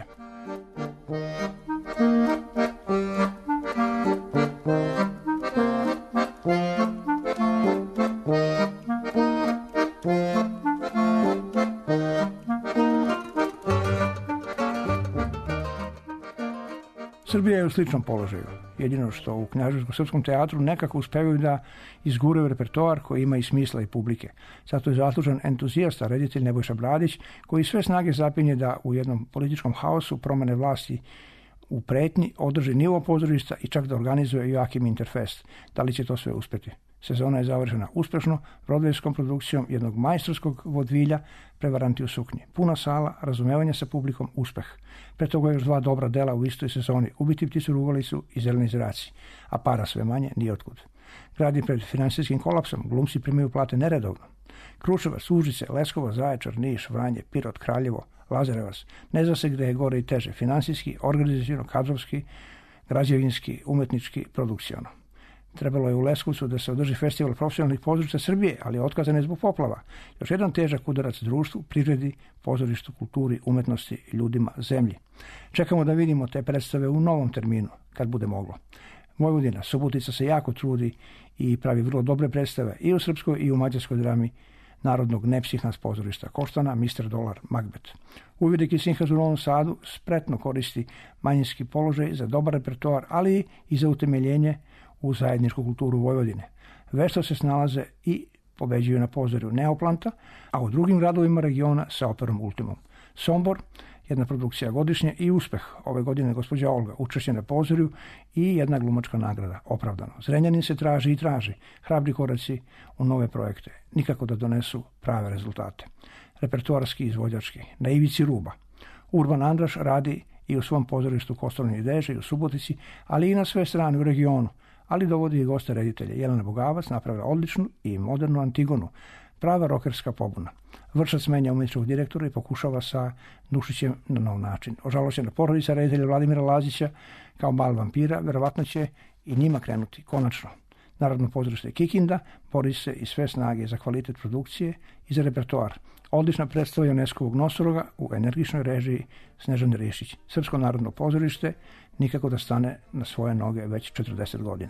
Srbija je u sličnom položaju. Jedino što u Knjaževskom teatru nekako uspevaju da izguraju repertoar koji ima i smisla i publike. Zato je zaslužan entuzijasta, reditelj Nebojša Bradić, koji sve snage zapinje da u jednom političkom haosu promene vlasti u pretnji održi nivo pozorišta i čak da organizuje Joakim Interfest. Da li će to sve uspeti? Sezona je završena uspešno brodvejskom produkcijom jednog majstorskog vodvilja Prevaranti u suknji. Puna sala, razumevanje sa publikom, uspeh. Pre toga još 2 dobra dela u istoj sezoni, Ubiti pticu rugalicu i Zeleni zraci, a para sve manje nijotkud. Grad je pred finansijskim kolapsom, glumci primaju plate neredovno. Kruševac, Užice, Leskovac, Zaječar, Niš, Vranje, Pirot, Kraljevo, Lazarevac, ne zna se gde je gore i teže, finansijski, organizacijno, kadrovski, građevinski, umetnički, produkciono. Trebalo je u Leskovcu da se održi festival profesionalnih pozorišta Srbije, ali je otkazan je zbog poplava. Još jedan težak udarac društvu, privredi, pozorištu, kulturi, umetnosti, ljudima, zemlji. Čekamo da vidimo te predstave u novom terminu, kad bude moglo. Vojvodina, Subotica se jako trudi i pravi vrlo dobre predstave i u srpskoj i u mađarskoj drami Narodnog nepsihnas pozorišta Koštana, Mister Dolar, Magbet. Uvideki Sinhaz u Novom Sadu spretno koristi manjinski položaj za dobar repertoar, ali i za utemeljenje u zajedničku kulturu Vojvodine. Vešto se snalaze i pobeđuju na pozorju Neoplanta, a u drugim gradovima regiona sa operom Ultimum. Sombor, jedna produkcija godišnje i uspeh. Ove godine gospođa Olga, učešće na pozorju i jedna glumačka nagrada, opravdano. Zrenjanin se traži i traži, hrabri koraci u nove projekte, nikako da donesu prave rezultate. Repertoarski, izvođački, na ivici ruba. Urban Andraš radi i u svom pozorištu Kostorni Deže i u Subotici, ali i na sve strane u regionu, ali dovodi i goste reditelje. Jelena Bogavac napravila odličnu i modernu Antigonu, prava rokerska pobuna. Vršac menja umjetničkog direktora i pokušava sa Nušićem na nov način. Ožalošćena porodica reditelja Vladimira Lazića kao bal vampira, verovatno će i njima krenuti, konačno. Narodno pozorište Kikinda bori se i sve snage za kvalitet produkcije i za repertoar. Odlična predstava UNESCO-ovog Nosoroga u energičnoj režiji Snežane Rišić. Srpsko narodno pozorište nikako da stane na svoje noge već 40 godina.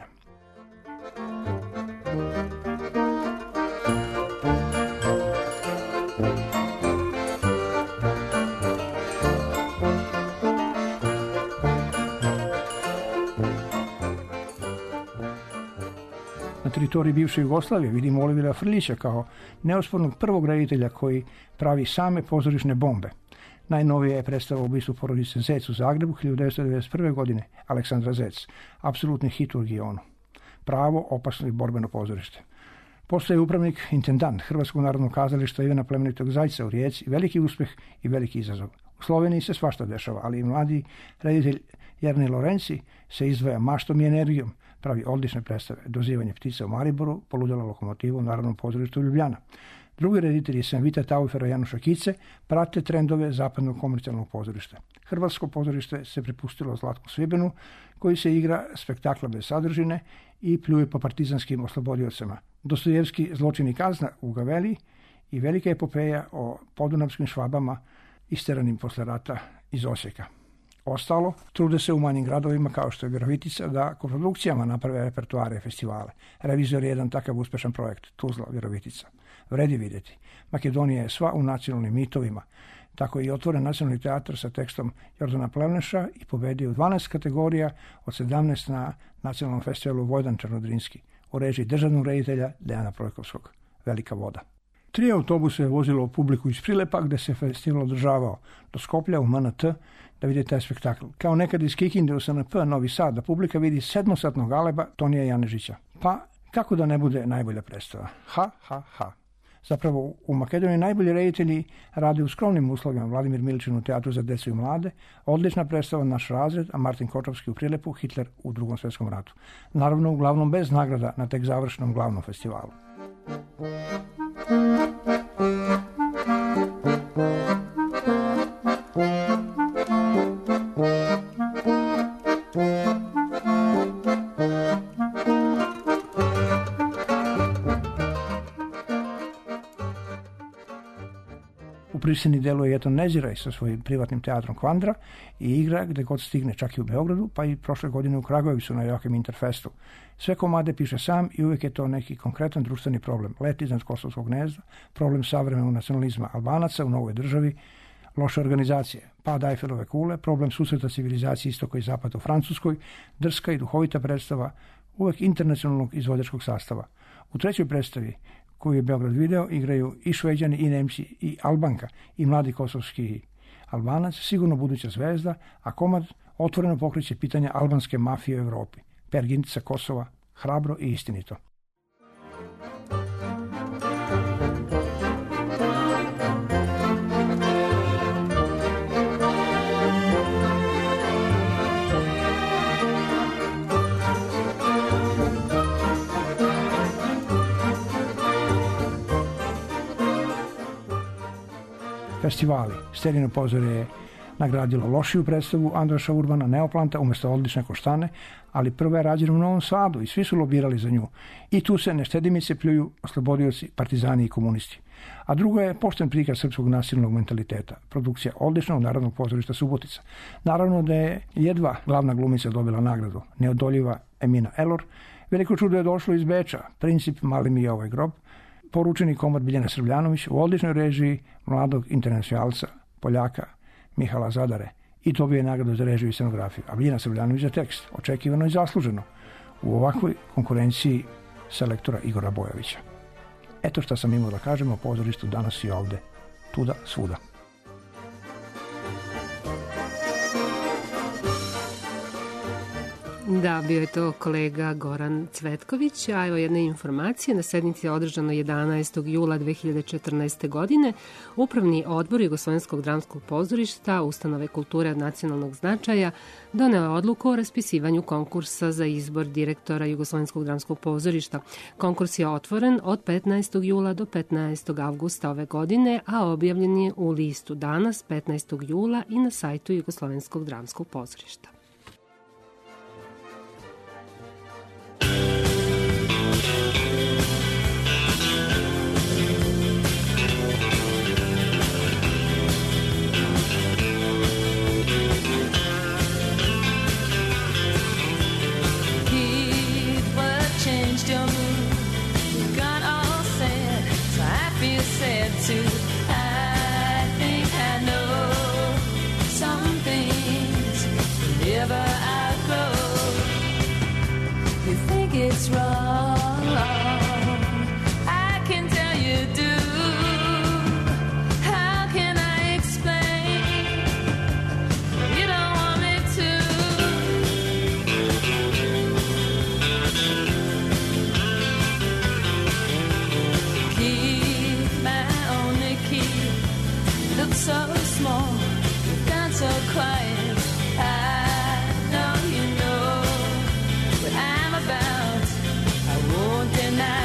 Na teritoriji bivše Jugoslavije vidimo Olivera Frljića kao neospornog prvog reditelja koji pravi same pozorišne bombe. Najnovija je predstava o ubistvu porodice Zec u Zagrebu 1991. godine, Aleksandra Zec, apsolutni hit u regionu. Pravo, opasno i borbeno pozorište. Postoje upravnik, intendant Hrvatskog narodnog kazališta Ivana Plemenitog Zajca u Rijeci, veliki uspeh i veliki izazov. U Sloveniji se svašta dešava, ali i mladi reditelj Jernej Lorenci se izdvaja maštom i energijom, pravi odlične predstave, Dozivanje ptica u Mariboru, Poludela lokomotiva u Narodnom pozorištu Ljubljana. Drugi reditelji Sem Vita Taufera i Januša Kice prate trendove zapadnog komercijalnog pozorišta. Hrvatsko pozorište se prepustilo Zlatku Svibenu, koji se igra spektakla bez sadržine i pljuje po partizanskim oslobodiocama. Dostojevski Zločin i kazna u Gaveli i velika epopeja o podunavskim Švabama isteranim posle rata iz Osijeka. Ostalo, trude se u manjim gradovima kao što je Virovitica da koprodukcijama naprave repertoare i festivale. Revizor je jedan takav uspešan projekt, Tuzla, Virovitica. Vredi vidjeti. Makedonija je sva u nacionalnim mitovima. Tako je i otvoren nacionalni teatar sa tekstom Jordana Plevneša i pobedio u 12 kategorija od 17 na nacionalnom festivalu Vojdan Černodrinski u režiji državnog reditelja Dejana Projkovskog. Velika voda. 3 autobuse je vozilo publiku iz Prilepa gde se festival održavao do Skoplja u MNT da vidi taj spektakl. Kao nekad iz Kikinde u SNP Novi Sad da publika vidi 7-satnog Galeba Tonija Janežića. Pa kako da ne bude najbolja predstava? Ha, ha, ha. Zapravo u Makedoniji najbolji reditelji rade u skromnim uslovima. Vladimir Miličin u Teatru za decu i mlade, odlična predstava Naš razred, a Martin Kočovski u Prilepu, Hitler u Drugom svjetskom ratu. Naravno, uglavnom bez nagrada na tek završenom glavnom festivalu. U Pristini deluje Eton Neziraj sa svojim privatnim teatrom Kvandra i igra gde god stigne, čak i u Beogradu, pa i prošle godine u Kragujevcu na Joakim Interfestu. Sve komade piše sam i uvijek je to neki konkretan društveni problem. Let iznad Kosovskog gnezda, problem savremenog nacionalizma Albanaca u novoj državi, loše organizacije, pad Eifelove kule, problem susreta civilizacije istoka i zapada u Francuskoj, drska i duhovita predstava, uvek internacionalnog izvođačkog sastava. U trećoj predstavi, koju je Beograd video, igraju i Šveđani i Nemci i Albanka i mladi kosovski Albanac, sigurno buduća zvezda, a komad otvoreno pokreće pitanja albanske mafije u Evropi. Per Gint sa Kosova, hrabro i istinito. Festivali. Sterino pozore je nagradilo lošiju predstavu Andraša Urbana, Neoplanta, umjesto odlične Koštane, ali prva je rađena u Novom Sadu i svi su lobirali za nju. I tu se neštedimice pljuju oslobodioci, partizani i komunisti. A druga je pošten prikaz srpskog nasilnog mentaliteta. Produkcija odličnog Narodnog pozorišta Subotica. Naravno da je jedva glavna glumica dobila nagradu, neodoljiva Emina Elor. Veliko čudo je došlo iz Beča, Princip, mali mi je ovaj grob, poručeni komad Biljana Srbljanović u odličnoj režiji mladog internacionalca, Poljaka Mihala Zadare, i dobio je nagradu za režiju i scenografiju, a Biljana Srbljanović za tekst, očekivano i zasluženo, u ovakvoj konkurenciji selektora Igora Bojovića. Eto šta sam imao da kažem o pozorištu danas i ovde, tuda, svuda. Da, bio je to kolega Goran Cvetković, a evo jedna informacija. Na sednici održano 11. jula 2014. godine Upravni odbor Jugoslovenskog dramskog pozorišta, ustanove kulture od nacionalnog značaja, doneo je odluku o raspisivanju konkursa za izbor direktora Jugoslovenskog dramskog pozorišta. Konkurs je otvoren od 15. jula do 15. avgusta ove godine, a objavljen je u listu Danas 15. jula i na sajtu Jugoslovenskog dramskog pozorišta. It's wrong, I can tell you do. How can I explain? You don't want me to. Key, my only key, looks so small, gone so quiet. I know you know what I'm about. Won't deny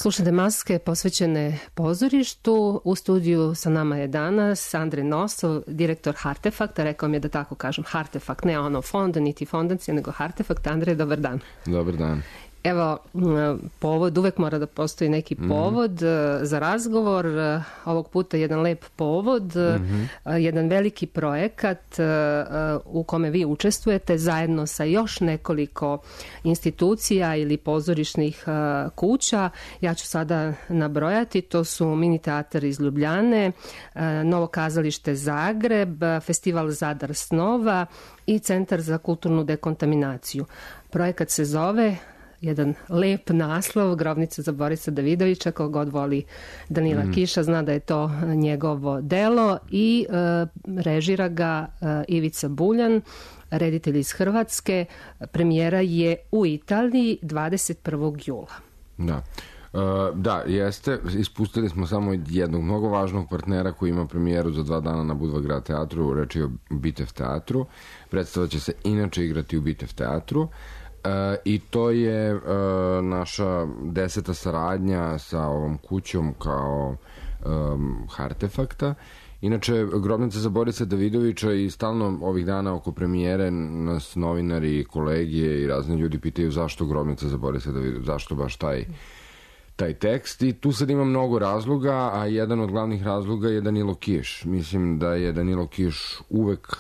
Slušate Maske posvećene pozorištu. U studiju sa nama je danas Andrej Nosov, direktor Hartefakta. Rekao mi je da tako kažem Hartefakt, ne ono fond, niti fondacija, nego Hartefakt. Andrej, dobar dan. Dobar dan. Evo, povod, uvek mora da postoji neki povod za razgovor. Ovog puta jedan lep povod, jedan veliki projekat u kome vi učestvujete zajedno sa još nekoliko institucija ili pozorišnih kuća. Ja ću sada nabrojati. To su Mini teatar iz Ljubljane, Novo kazalište Zagreb, Festival Zadar Snova i Centar za kulturnu dekontaminaciju. Projekat se zove, jedan lep naslov, Grobnica za Borisa Davidovića. Ko god voli Danila Kiša zna da je to njegovo delo i režira ga Ivica Buljan, reditelj iz Hrvatske. Premijera je u Italiji 21. jula. Da. Da, jeste. Ispustili smo samo jednog mnogo važnog partnera koji ima premijeru za 2 dana na Budva grad teatru, reč je o Bitev teatru. Predstava će se inače igrati u Bitev teatru. I to je naša 10. saradnja sa ovom kućom kao Hartefakta. Inače, Grobnica za Borisa Davidovića i stalno ovih dana oko premijere nas novinari, kolegije i razni ljudi pitaju zašto Grobnica za Borisa Davidovića, zašto baš taj tekst. I tu sad ima mnogo razloga, a jedan od glavnih razloga je Danilo Kiš. Mislim da je Danilo Kiš uvek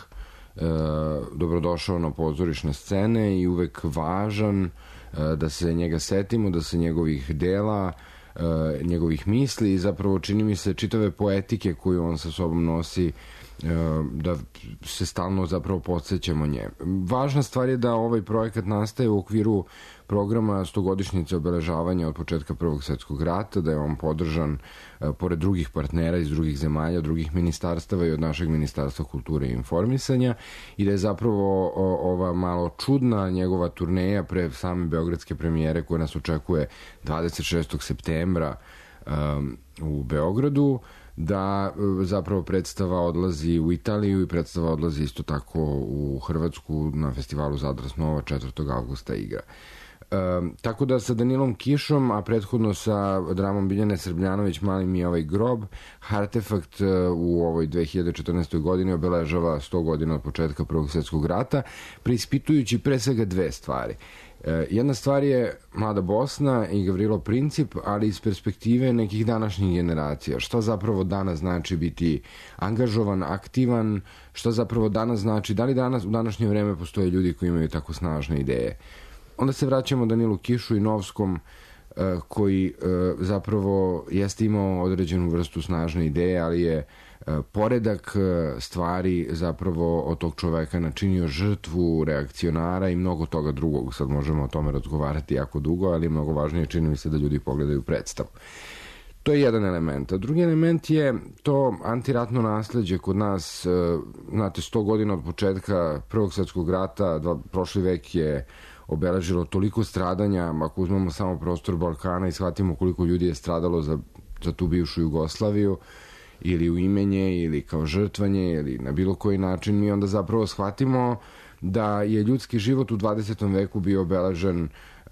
dobrodošao na pozorišne scene i uvek važan da se njega setimo, da se njegovih dela, njegovih misli i zapravo čini mi se čitave poetike koju on sa sobom nosi, da se stalno zapravo podsjećamo nje. Važna stvar je da ovaj projekat nastaje u okviru programa 100-godišnjice obeležavanja od početka Prvog svjetskog rata, da je on podržan pored drugih partnera iz drugih zemalja, drugih ministarstava i od našeg Ministarstva kulture i informisanja i da je zapravo ova malo čudna njegova turneja pre same beogradske premijere koja nas očekuje 26. septembra u Beogradu, da zapravo predstava odlazi u Italiju i predstava odlazi isto tako u Hrvatsku na festivalu Zadar Snova 4. avgusta igra. Tako da sa Danilom Kišom, a prethodno sa dramom Biljane Srbljanović Mali mi je ovaj grob, Hartefakt u ovoj 2014. godini obeležava 100 godina od početka Prvog svjetskog rata, preispitujući pre svega 2 stvari. Jedna stvar je Mlada Bosna i Gavrilo Princip, ali iz perspektive nekih današnjih generacija. Šta zapravo danas znači biti angažovan, aktivan, šta zapravo danas znači, da li danas u današnje vreme postoje ljudi koji imaju tako snažne ideje. Onda se vraćamo Danilu Kišu i Novskom, koji zapravo jeste imao određenu vrstu snažne ideje, ali je poredak stvari zapravo od tog čoveka načinio žrtvu, reakcionara i mnogo toga drugog. Sad možemo o tome razgovarati jako dugo, ali mnogo važnije čini mi se da ljudi pogledaju predstavu. To je jedan element. A drugi element je to antiratno nasleđe kod nas, znate, 100 godina od početka Prvog svjetskog rata, prošli vek je obeležilo toliko stradanja, ako uzmemo samo prostor Balkana i shvatimo koliko ljudi je stradalo za tu bivšu Jugoslaviju, ili u imenje, ili kao žrtvanje, ili na bilo koji način, mi onda zapravo shvatimo da je ljudski život u 20. veku bio obeležen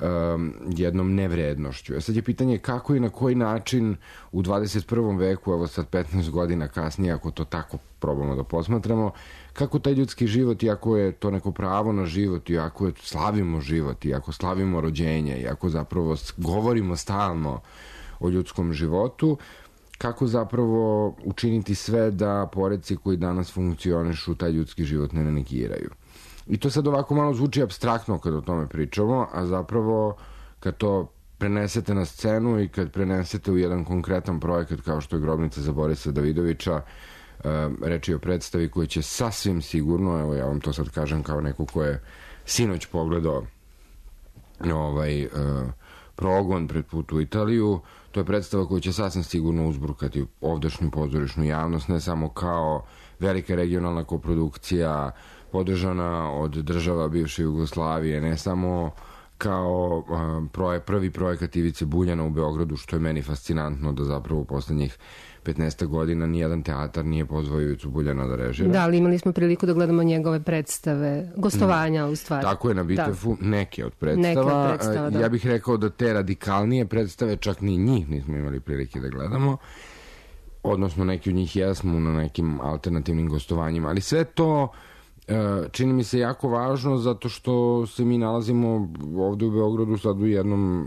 jednom nevrednošću. Sad je pitanje kako i na koji način u 21. veku, evo sad 15 godina kasnije, ako to tako probamo da posmatramo, kako taj ljudski život, iako je to neko pravo na život, iako slavimo život, iako slavimo rođenje, iako zapravo govorimo stalno o ljudskom životu, kako zapravo učiniti sve da poreci koji danas funkcionišu taj ljudski život ne negiraju. I to sad ovako malo zvuči apstraktno kad o tome pričamo, a zapravo kad to prenesete na scenu i kad prenesete u jedan konkretan projekat kao što je Grobnica za Borisa Davidovića, reč je o predstavi koji će sasvim sigurno, evo ja vam to sad kažem kao neko ko je sinoć pogledao progon pred put u Italiju, to je predstava koja će sasvim sigurno uzburkati ovdašnju pozorišnu javnost, ne samo kao velika regionalna koprodukcija podržana od država bivše Jugoslavije, ne samo kao prvi projekat Ivice Buljana u Beogradu, što je meni fascinantno da zapravo u poslednjih 15 godina nijedan teatar nije pozvao Ivicu Buljana da režira. Da, ali imali smo priliku da gledamo njegove predstave, gostovanja u stvari. Tako je, na Bitefu, neke od predstava. Da. Ja bih rekao da te radikalnije predstave, čak ni njih nismo imali prilike da gledamo. Odnosno, neki od njih jesmo na nekim alternativnim gostovanjima. Ali sve to čini mi se jako važno zato što se mi nalazimo ovde u Beogradu sad u jednom,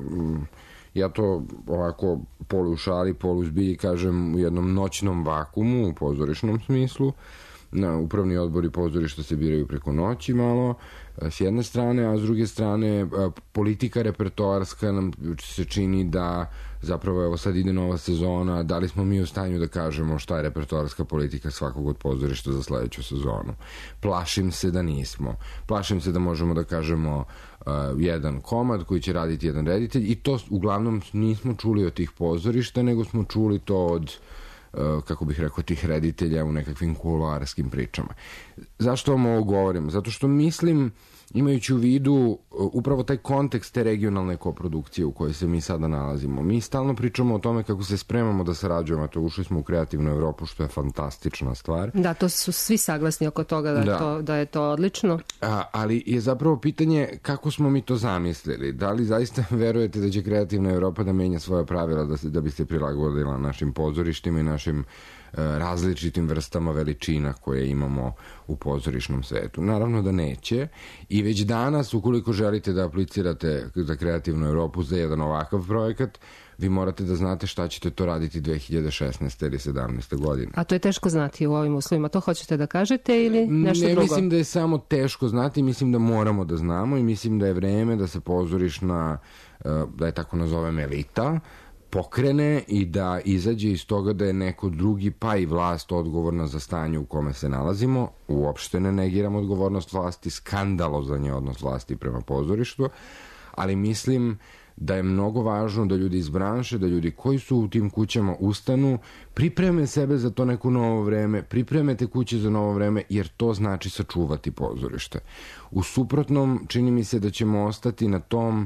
ja to ovako polu u šali, polu u zbilji kažem, u jednom noćnom vakumu u pozorišnom smislu. Upravni odbori pozorišta se biraju preko noći malo, s jedne strane, a s druge strane politika repertoarska nam se čini da zapravo evo sad ide nova sezona, da li smo mi u stanju da kažemo šta je repertoarska politika svakog od pozorišta za sledeću sezonu. Plašim se da nismo. Plašim se da možemo da kažemo jedan komad koji će raditi jedan reditelj i to uglavnom nismo čuli od tih pozorišta, nego smo čuli to od kako bih rekao, tih reditelja u nekakvim kuluarskim pričama. Zašto vam ovo govorim? Zato što mislim, imajući u vidu upravo taj kontekst te regionalne koprodukcije u kojoj se mi sada nalazimo. Mi stalno pričamo o tome kako se spremamo da sarađujemo, to ušli smo u kreativnu Evropu, što je fantastična stvar. Da, to su svi saglasni oko toga da je to odlično. Ali je zapravo pitanje kako smo mi to zamislili. Da li zaista verujete da će kreativna Evropa da menja svoja pravila da bi se prilagodila našim pozorištima i našim različitim vrstama veličina koje imamo u pozorišnom svetu? Naravno da neće i već danas, ukoliko želite da aplicirate za kreativnu Evropu za jedan ovakav projekat, vi morate da znate šta ćete to raditi 2016. ili 17. godine. A to je teško znati u ovim uslovima, to hoćete da kažete ili nešto drugo? Ne, mislim da je samo teško znati, mislim da moramo da znamo i mislim da je vreme da se pozorišna, da je tako nazovem, elita, pokrene i da izađe iz toga da je neko drugi, pa i vlast, odgovorna za stanje u kome se nalazimo. Uopšte ne negiram odgovornost vlasti, skandalozan je odnos vlasti prema pozorištu, ali mislim da je mnogo važno da ljudi iz branše, da ljudi koji su u tim kućama ustanu, pripreme sebe za to neko novo vreme, pripreme te kuće za novo vreme, jer to znači sačuvati pozorište. U suprotnom, čini mi se da ćemo ostati na tom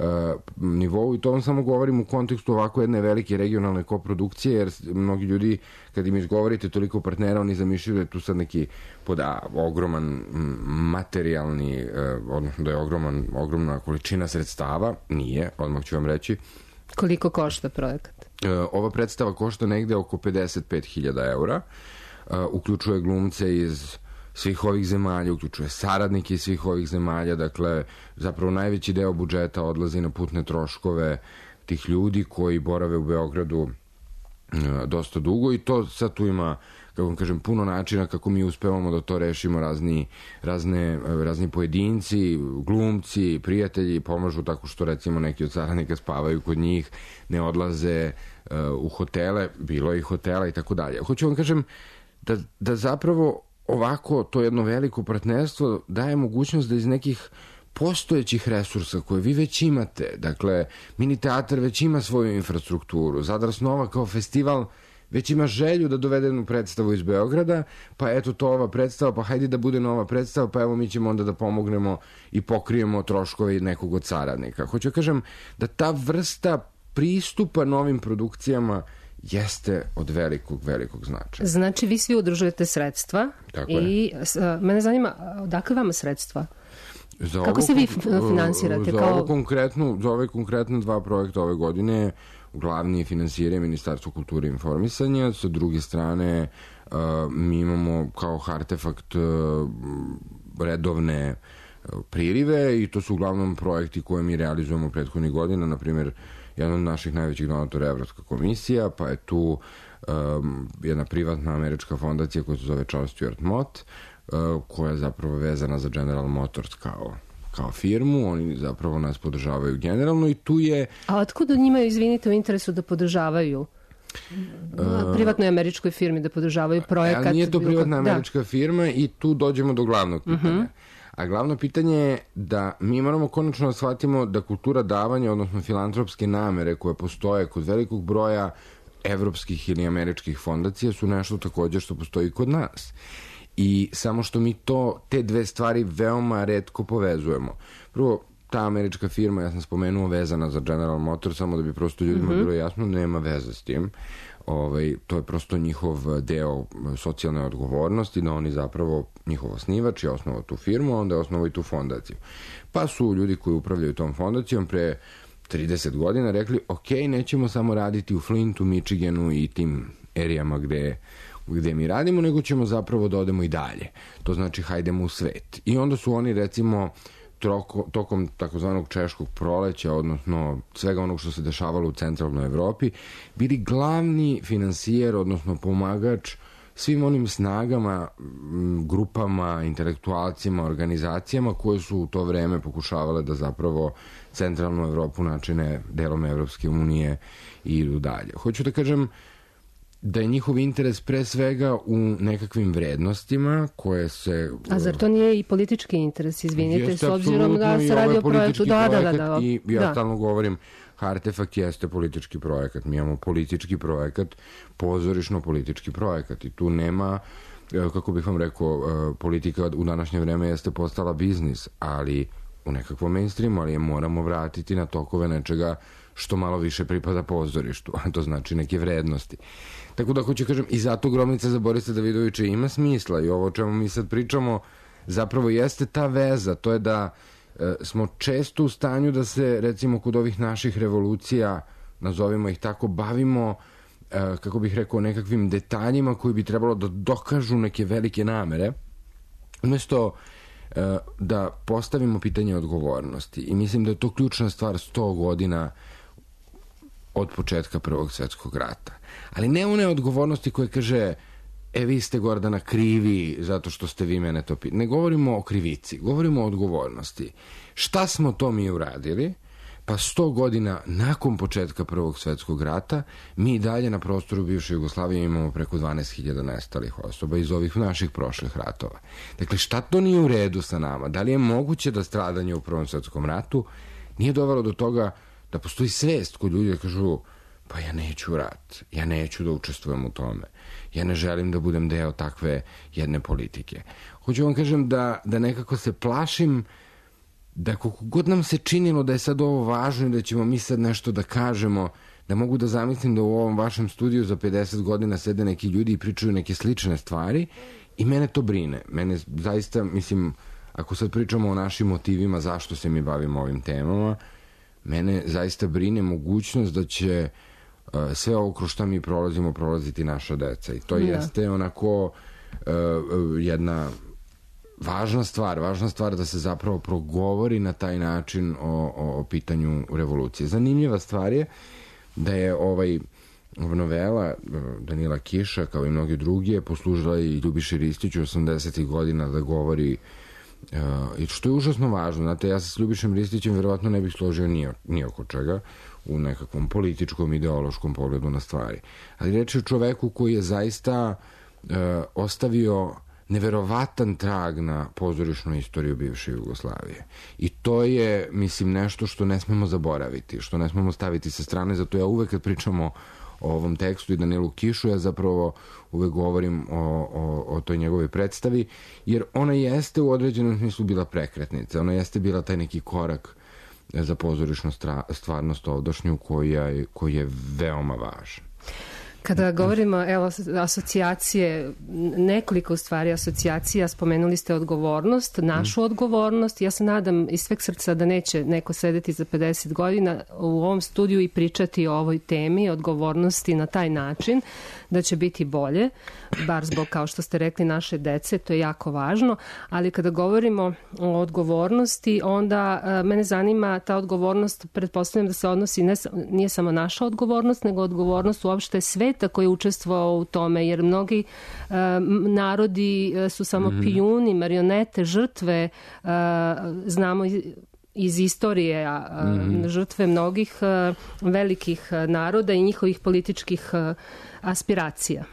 nivou i to vam samo govorim u kontekstu ovako jedne velike regionalne koprodukcije, jer mnogi ljudi kad im izgovorite toliko partnera, oni zamišljaju da je tu sad neki ogroman materijalni, odnosno da je ogromna količina sredstava. Nije, odmah ću vam reći. Koliko košta projekat? Ova predstava košta negde oko 55.000 eura, uključuje glumce iz svih ovih zemalja, uključuje saradnike iz svih ovih zemalja, dakle zapravo najveći deo budžeta odlazi na putne troškove tih ljudi koji borave u Beogradu dosta dugo i to sad tu ima, kako vam kažem, puno načina kako mi uspevamo da to rešimo, razni pojedinci, glumci, prijatelji pomažu tako što recimo neki od saradnika spavaju kod njih, ne odlaze u hotele, bilo je i hotela i tako dalje. Hoću vam kažem da zapravo ovako to jedno veliko partnerstvo daje mogućnost da iz nekih postojećih resursa koje vi već imate, dakle, mini teatar već ima svoju infrastrukturu, Zadar Snova kao festival već ima želju da dovede jednu predstavu iz Beograda, pa eto to ova predstava, pa hajde da bude nova predstava, pa evo mi ćemo onda da pomognemo i pokrijemo troškove nekog od saradnika. Hoću da kažem da ta vrsta pristupa novim produkcijama jeste od velikog značaja. Znači, vi svi udružujete sredstva i mene zanima, odakle vama sredstva? Kako se vi finansirate? Za ove konkretne dva projekta ove godine glavni finansir je Ministarstvo kulture i informisanja, sa druge strane mi imamo kao artefakt redovne prilive i to su uglavnom projekti koje mi realizujemo prethodnih godina, na primjer jedan od naših najvećih donatora je Evropska komisija, pa je tu jedna privatna američka fondacija koja se zove Charles Stuart Mott, koja je zapravo vezana za General Motors kao firmu, oni zapravo nas podržavaju generalno i tu je... A otkuda njima, izvinite, u interesu da podržavaju privatnoj američkoj firmi, da podržavaju projekat? Nije to privatna američka firma i tu dođemo do glavnog pitanja. A glavno pitanje je da mi moramo konačno da shvatimo da kultura davanja, odnosno filantropske namere koje postoje kod velikog broja evropskih ili američkih fondacija su nešto također što postoji kod nas. I samo što mi te dve stvari veoma retko povezujemo. Prvo, ta američka firma, ja sam spomenuo, vezana za General Motors, samo da bi prosto ljudima bilo jasno, nema veze s tim. To je prosto njihov deo socijalne odgovornosti, da oni zapravo, njihov osnivač je osnovao tu firmu, onda je osnovao i tu fondaciju. Pa su ljudi koji upravljaju tom fondacijom pre 30 godina rekli, ok, nećemo samo raditi u Flintu, Michiganu i tim erijama gde mi radimo, nego ćemo zapravo da odemo i dalje. To znači hajdemo u svet. I onda su oni, recimo, tokom takozvanog češkog proleća, odnosno svega onog što se dešavalo u centralnoj Evropi, bili glavni finansijer, odnosno pomagač svim onim snagama, grupama, intelektualcima, organizacijama koje su u to vreme pokušavale da zapravo centralnu Evropu načine delom Evropske unije i idu dalje. Hoću da kažem da je njihov interes pre svega u nekakvim vrednostima koje se... A zar to nije i politički interes, izvinite, s obzirom da se radi o projektu? Da. I ja stalno govorim, Artefakt jeste politički projekat. Mi imamo politički projekat, pozorišno-politički projekat i tu nema, kako bih vam rekao, politika u današnje vreme jeste postala biznis, ali u nekakvom mainstreamu, ali je moramo vratiti na tokove nečega što malo više pripada pozorištu, a to znači neke vrednosti. Tako da hoću kažem, i zato Grobnica za Borisa Davidovića ima smisla i ovo o čemu mi sad pričamo zapravo jeste ta veza, to je da smo često u stanju da se, recimo, kod ovih naših revolucija, nazovimo ih tako, bavimo, kako bih rekao, nekakvim detaljima koji bi trebalo da dokažu neke velike namere, umjesto da postavimo pitanje odgovornosti. I mislim da je to ključna stvar 100 godina od početka Prvog svjetskog rata. Ali ne one odgovornosti koje kaže vi ste, Gordana, krivi zato što ste vi mene to pitali. Ne govorimo o krivici, govorimo o odgovornosti. Šta smo to mi uradili? Pa 100 godina nakon početka Prvog svjetskog rata mi dalje na prostoru bivše Jugoslavije imamo preko 12.000 nestalih osoba iz ovih naših prošlih ratova. Dakle, šta to nije u redu sa nama? Da li je moguće da stradanje u Prvom svjetskom ratu nije dovelo do toga da postoji svest kod ljudi da kažu pa ja neću rat, ja neću da učestvujem u tome, ja ne želim da budem deo takve jedne politike. Hoću vam kažem da nekako se plašim da koliko god nam se činilo da je sad ovo važno i da ćemo mi sad nešto da kažemo, da mogu da zamislim da u ovom vašem studiju za 50 godina sede neki ljudi i pričaju neke slične stvari i mene to brine. Mene zaista, mislim, ako sad pričamo o našim motivima zašto se mi bavimo ovim temama, mene zaista brine mogućnost da će sve ovo kroz šta mi prolaziti naša deca. I to jeste onako jedna važna stvar da se zapravo progovori na taj način o pitanju revolucije. Zanimljiva stvar je da je ova novela Danila Kiša, kao i mnogi drugi, poslužila i Ljubiši Ristiću 80. godina da govori, i što je užasno važno. Znate, ja se s Ljubišem Ristićem verovatno ne bih složio ni oko čega u nekakvom političkom, ideološkom pogledu na stvari. Ali reč je o čoveku koji je zaista ostavio neverovatan trag na pozorišnoj istoriju bivše Jugoslavije. I to je, mislim, nešto što ne smemo zaboraviti, što ne smemo staviti sa strane, zato ja uvek kad pričamo o ovom tekstu i Danilu Kišu, ja zapravo uvek govorim o toj njegovoj predstavi, jer ona jeste u određenom smislu bila prekretnica, ona jeste bila taj neki korak za pozorišnu stvarnost ovdašnju koji je veoma važan. Kada govorimo, evo, asocijacije, nekoliko u stvari asocijacija, spomenuli ste odgovornost, našu odgovornost. Ja se nadam iz sveg srca da neće neko sedeti za 50 godina u ovom studiju i pričati o ovoj temi, odgovornosti na taj način, da će biti bolje, bar zbog, kao što ste rekli, naše dece, to je jako važno, ali kada govorimo o odgovornosti, onda mene zanima ta odgovornost, pretpostavljam da se odnosi, nije samo naša odgovornost, nego odgovornost uopšte sveta koji je učestvovao u tome, jer mnogi narodi su samo pijuni, marionete, žrtve, znamo iz istorije žrtve mnogih velikih naroda i njihovih političkih aspiracija.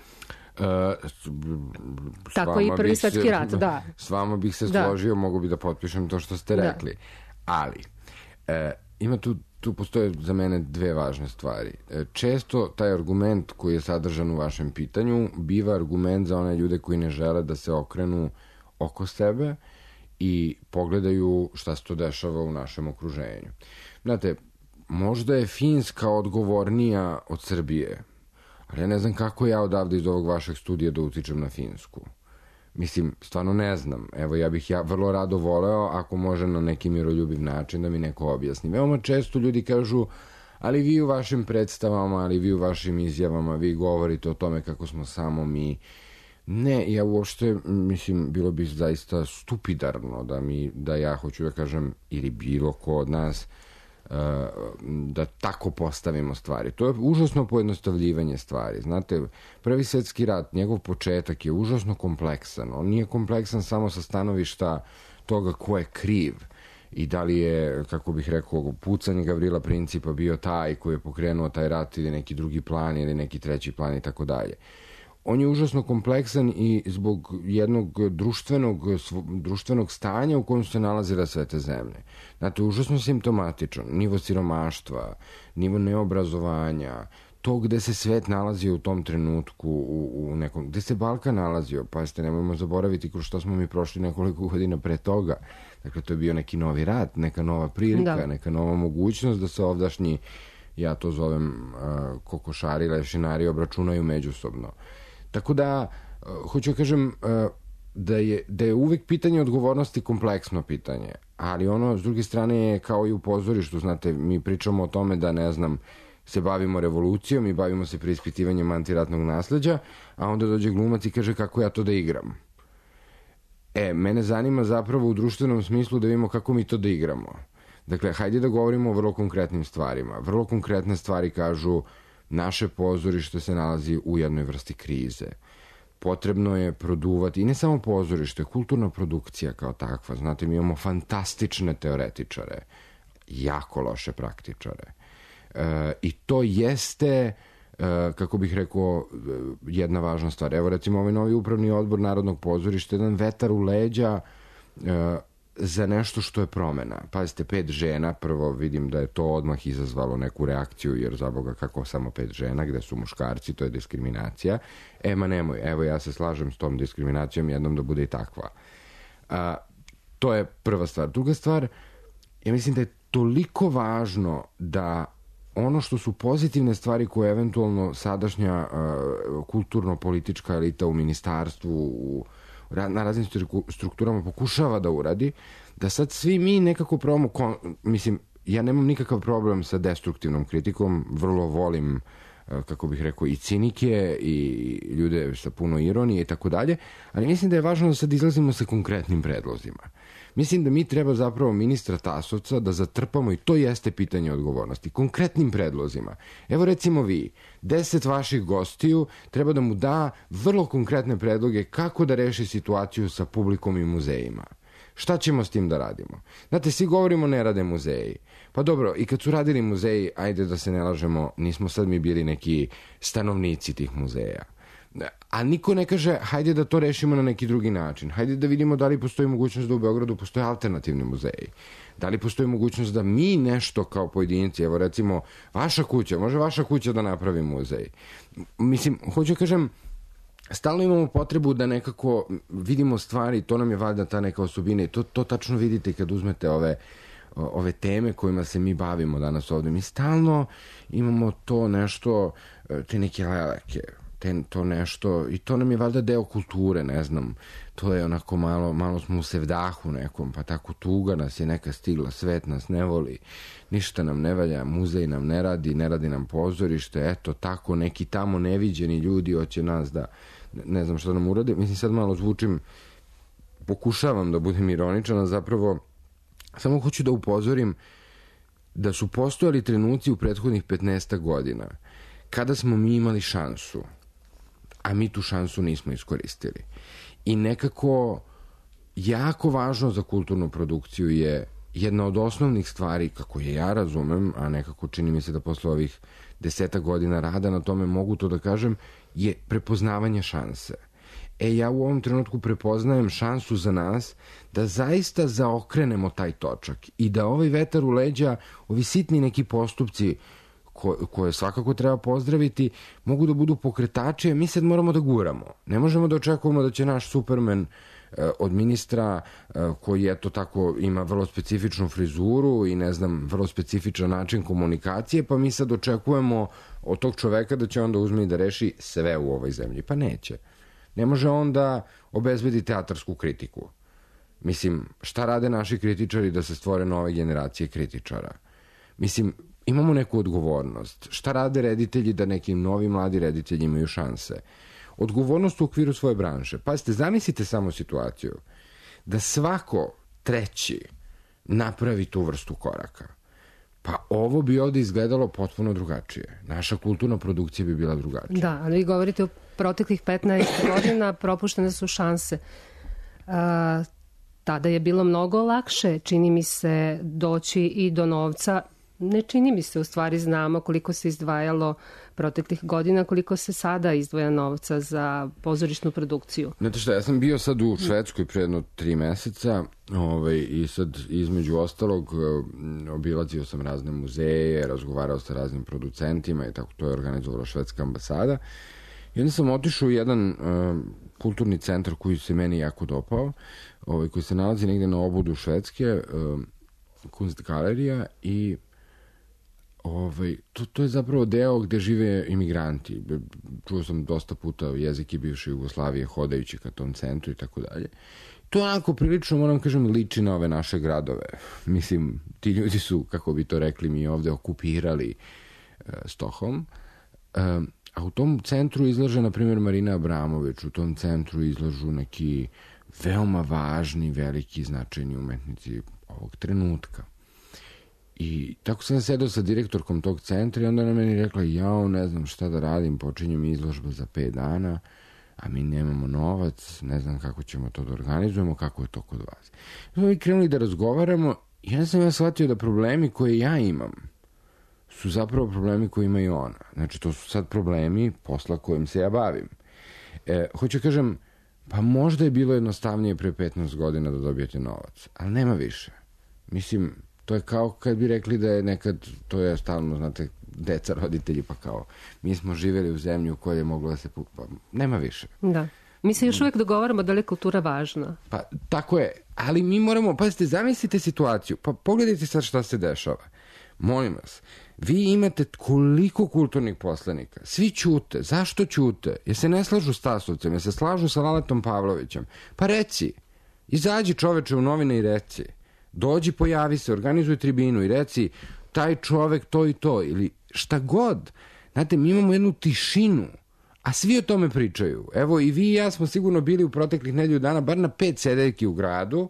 Tako i Prvi svjetski rat, da. S vama bih se složio, mogu bi da potpišem to što ste rekli. Ali, ima tu postoje za mene dve važne stvari. Često taj argument koji je sadržan u vašem pitanju biva argument za one ljude koji ne žele da se okrenu oko sebe i pogledaju šta se to dešava u našem okruženju. Znate, možda je Finska odgovornija od Srbije, ali ja ne znam kako ja odavde iz ovog vašeg studija da utičem na Finsku. Mislim, stvarno ne znam. Evo, ja bih vrlo rado voleo, ako može na neki miroljubiv način, da mi neko objasni. Veoma često ljudi kažu, ali vi u vašim predstavama, ali vi u vašim izjavama, vi govorite o tome kako smo samo mi. Ne, ja uopšte, mislim, bilo bi zaista stupidarno da ja hoću da kažem, ili bilo ko od nas, da tako postavimo stvari. To je užasno pojednostavljivanje stvari. Znate, Prvi svjetski rat, njegov početak je užasno kompleksan. On nije kompleksan samo sa stanovišta toga ko je kriv i da li je, kako bih rekao, pucanje Gavrila Principa bio taj koji je pokrenuo taj rat ili neki drugi plan ili neki treći plan i tako dalje. On je užasno kompleksan i zbog jednog društvenog stanja u kojem se nalazile sve te zemlje. Znate, užasno simptomatičan. Nivo siromaštva, nivo neobrazovanja, to gde se svet nalazio u tom trenutku, u nekom, gde se Balkan nalazio, pa ste nemojmo zaboraviti kroz što smo mi prošli nekoliko godina pre toga. Dakle, to je bio neki novi rat, neka nova prilika, neka nova mogućnost da se ovdašnji, ja to zovem kokošari, lešinari, obračunaju međusobno. Tako da, hoću da kažem da je uvek pitanje odgovornosti kompleksno pitanje, ali ono, s druge strane, je kao i u pozorištu, znate, mi pričamo o tome da, ne znam, se bavimo revolucijom i bavimo se preispitivanjem antiratnog nasleđa, a onda dođe glumac i kaže kako ja to da igram. Mene zanima zapravo u društvenom smislu da vidimo kako mi to da igramo. Dakle, hajde da govorimo o vrlo konkretnim stvarima. Vrlo konkretne stvari kažu naše pozorište se nalazi u jednoj vrsti krize. Potrebno je produvati, i ne samo pozorište, kulturna produkcija kao takva. Znate, mi imamo fantastične teoretičare, jako loše praktičare. I to jeste, kako bih rekao, jedna važna stvar. Evo, recimo, ovaj novi upravni odbor Narodnog pozorišta, jedan vetar u leđa za nešto što je promena. Pazite, 5 žena, prvo vidim da je to odmah izazvalo neku reakciju, jer za Boga kako samo 5 žena, gde su muškarci, to je diskriminacija. Ma nemoj, evo ja se slažem s tom diskriminacijom, jednom da bude i takva. To je prva stvar. Druga stvar, ja mislim da je toliko važno da ono što su pozitivne stvari koje eventualno sadašnja kulturno-politička elita u ministarstvu, na raznim strukturama pokušava da uradi, da sad svi mi nekako probamo, mislim, ja nemam nikakav problem sa destruktivnom kritikom, vrlo volim, kako bih rekao, i cinike i ljude sa puno ironije i tako dalje, ali mislim da je važno da sad izlazimo sa konkretnim predlozima. Mislim da mi treba zapravo ministra Tasovca da zatrpamo, i to jeste pitanje odgovornosti, konkretnim predlozima. Evo recimo vi, 10 vaših gostiju treba da mu da vrlo konkretne predloge kako da reši situaciju sa publikom i muzejima. Šta ćemo s tim da radimo? Znate, svi govorimo ne rade muzeji. Pa dobro, i kad su radili muzeji, ajde da se ne lažemo, nismo sad mi bili neki stanovnici tih muzeja. A niko ne kaže, hajde da to rešimo na neki drugi način. Hajde da vidimo da li postoji mogućnost da u Beogradu postoje alternativni muzeji. Da li postoji mogućnost da mi nešto kao pojedinci, evo recimo, vaša kuća, može vaša kuća da napravi muzej. Mislim, hoću kažem, stalno imamo potrebu da nekako vidimo stvari, to nam je valjda ta neka osobina i to tačno vidite kad uzmete ove teme kojima se mi bavimo danas ovde. Mi stalno imamo to nešto, te neke leleke, to nešto, i to nam je valjda deo kulture, ne znam, to je onako malo smo u sevdahu nekom, pa tako tuga nas je neka stigla, svet nas ne voli, ništa nam ne valja, muzej nam ne radi nam pozorište, eto tako, neki tamo neviđeni ljudi hoće nas da, ne znam što nam urade. Mislim, sad malo zvučim, pokušavam da budem ironičan, a zapravo samo hoću da upozorim da su postojali trenuci u prethodnih 15 godina kada smo mi imali šansu, a mi tu šansu nismo iskoristili. I nekako jako važno za kulturnu produkciju je jedna od osnovnih stvari, kako je ja razumem, a nekako čini mi se da posle ovih 10 godina rada na tome mogu to da kažem, je prepoznavanje šanse. Ja u ovom trenutku prepoznajem šansu za nas da zaista zaokrenemo taj točak i da ovaj vetar u leđa, ovi sitni neki postupci koje svakako treba pozdraviti, mogu da budu pokretači, a mi sad moramo da guramo. Ne možemo da očekujemo da će naš Superman od ministra koji eto tako ima vrlo specifičnu frizuru i ne znam, vrlo specifičan način komunikacije, pa mi sad očekujemo od tog čoveka da će onda uzme i da reši sve u ovoj zemlji. Pa neće. Ne može on da obezbedi teatarsku kritiku. Mislim, šta rade naši kritičari da se stvore nove generacije kritičara? Mislim, imamo neku odgovornost. Šta rade reditelji da neki novi mladi reditelji imaju šanse? Odgovornost u okviru svoje branše. Pazite, zamislite samo situaciju da svako treći napravi tu vrstu koraka. Pa ovo bi ovde izgledalo potpuno drugačije. Naša kulturna produkcija bi bila drugačija. Da, ali vi govorite o proteklih 15 godina, propuštene su šanse. Tada je bilo mnogo lakše, čini mi se, doći i do novca. Ne čini mi se, u stvari znamo koliko se izdvajalo proteklih godina, koliko se sada izdvaja novca za pozorišnu produkciju. Znate šta, ja sam bio sad u Švedskoj pre jedno 3 meseca i sad između ostalog obilazio sam razne muzeje, razgovarao sa raznim producentima i tako, to je organizovala švedska ambasada. I onda sam otišao u jedan kulturni centar koji se meni jako dopao, koji se nalazi negde na obodu Švedske, Kunstgalerija, i to je zapravo deo gde žive imigranti. Čuo sam dosta puta jezike bivše Jugoslavije hodajući ka tom centru i tako dalje. To onako prilično, moram kažem, liči na ove naše gradove. Mislim, ti ljudi su, kako bi to rekli mi ovde, okupirali Stockholm. A u tom centru izlaže, na primjer, Marina Abramović, u tom centru izlažu neki veoma važni, veliki, značajni umetnici ovog trenutka. I tako sam sedao sa direktorkom tog centra i onda ona meni rekla, jao, ne znam šta da radim, počinje mi izložba za 5 dana, a mi nemamo novac, ne znam kako ćemo to da organizujemo, kako je to kod vas. Onda mi krenuli da razgovaramo i ja sam shvatio da problemi koje ja imam su zapravo problemi koje ima i ona. Znači, to su sad problemi posla kojim se ja bavim. Hoću kažem, pa možda je bilo jednostavnije pre 15 godina da dobijete novac, ali nema više. Mislim, to je kao kad bi rekli da je nekad, to je stalno, znate, deca, roditelji, pa kao, mi smo živjeli u zemlji u kojoj je moglo da se... Pa, nema više. Da. Mi se još uvijek dogovaramo da li je kultura važna. Pa, tako je. Ali mi moramo, pazite, zamislite situaciju. Pa pogledajte sad šta se dešava. Molim vas, vi imate koliko kulturnih poslanika. Svi ćute. Zašto ćute? Jer se ne slažu s Tasovcem, jer se slažu sa Laletom Pavlovićem. Pa reci. Izađi čoveče u novine i reci. Dođi, pojavi se, organizuj tribinu i reci taj čovek to i to, ili šta god. Znate, mi imamo jednu tišinu, a svi o tome pričaju. Evo, i vi i ja smo sigurno bili u proteklih nedelju dana, bar na 5 sedeljki u gradu,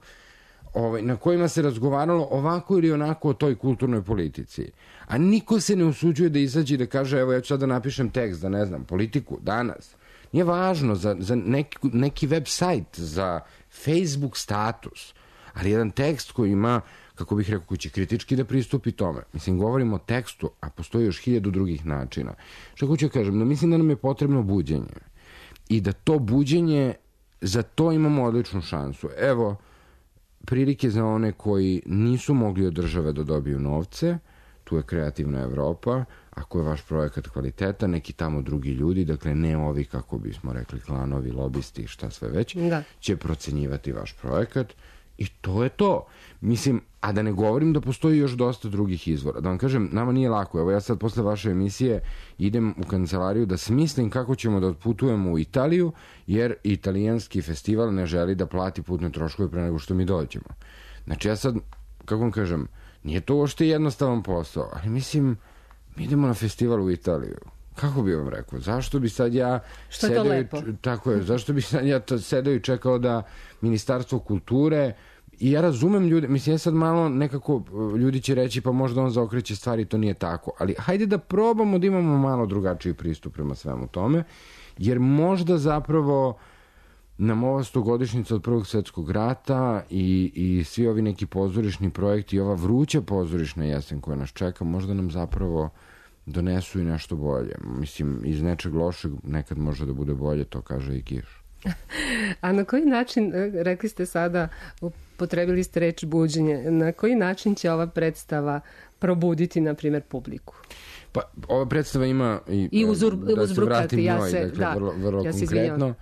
na kojima se razgovaralo ovako ili onako o toj kulturnoj politici. A niko se ne usuđuje da izađe i da kaže, evo, ja ću sad da napišem tekst, da ne znam, politiku, danas. Nije važno za neki web sajt, za Facebook status, ali jedan tekst koji ima, kako bih rekao, koji će kritički da pristupi tome. Mislim, govorimo o tekstu, a postoji još 1000 drugih načina. Što hoću kažem, da mislim da nam je potrebno buđenje. I da to buđenje, za to imamo odličnu šansu. Evo, prilike za one koji nisu mogli od države da dobiju novce, tu je Kreativna Evropa, ako je vaš projekat kvaliteta, neki tamo drugi ljudi, dakle ne ovi, kako bismo rekli, klanovi, lobisti, šta sve već, će procenjivati vaš projekat. I to je to. Mislim, a da ne govorim da postoji još dosta drugih izvora. Da vam kažem, nama nije lako. Evo ja sad posle vaše emisije idem u kancelariju da smislim kako ćemo da odputujemo u Italiju, jer italijanski festival ne želi da plati putne troškove pre nego što mi dođemo. Znači ja sad, kako vam kažem, nije to uopšte jednostavan posao, ali mislim, mi idemo na festival u Italiju. Kako bi vam rekao? Zašto bi sad ja zašto bi sad ja sedeo i čekao da Ministarstvo kulture, i ja razumem ljude, mislim, ja sad malo nekako, ljudi će reći pa možda on zaokreće stvari, to nije tako, ali hajde da probamo da imamo malo drugačiji pristup prema svemu tome, jer možda zapravo nam ova 100-godišnjica od Prvog svjetskog rata i svi ovi neki pozorišni projekti i ova vruća pozorišna jesen koja nas čeka, možda nam zapravo donesu i nešto bolje. Mislim, iz nečeg lošeg nekad može da bude bolje, to kaže i Kiš. A na koji način, rekli ste sada, upotrebili ste reč buđenje, na koji način će ova predstava probuditi, na primjer, publiku? Pa, ova predstava ima i da se uzbrukati, vratim njoj, vrlo ja konkretno.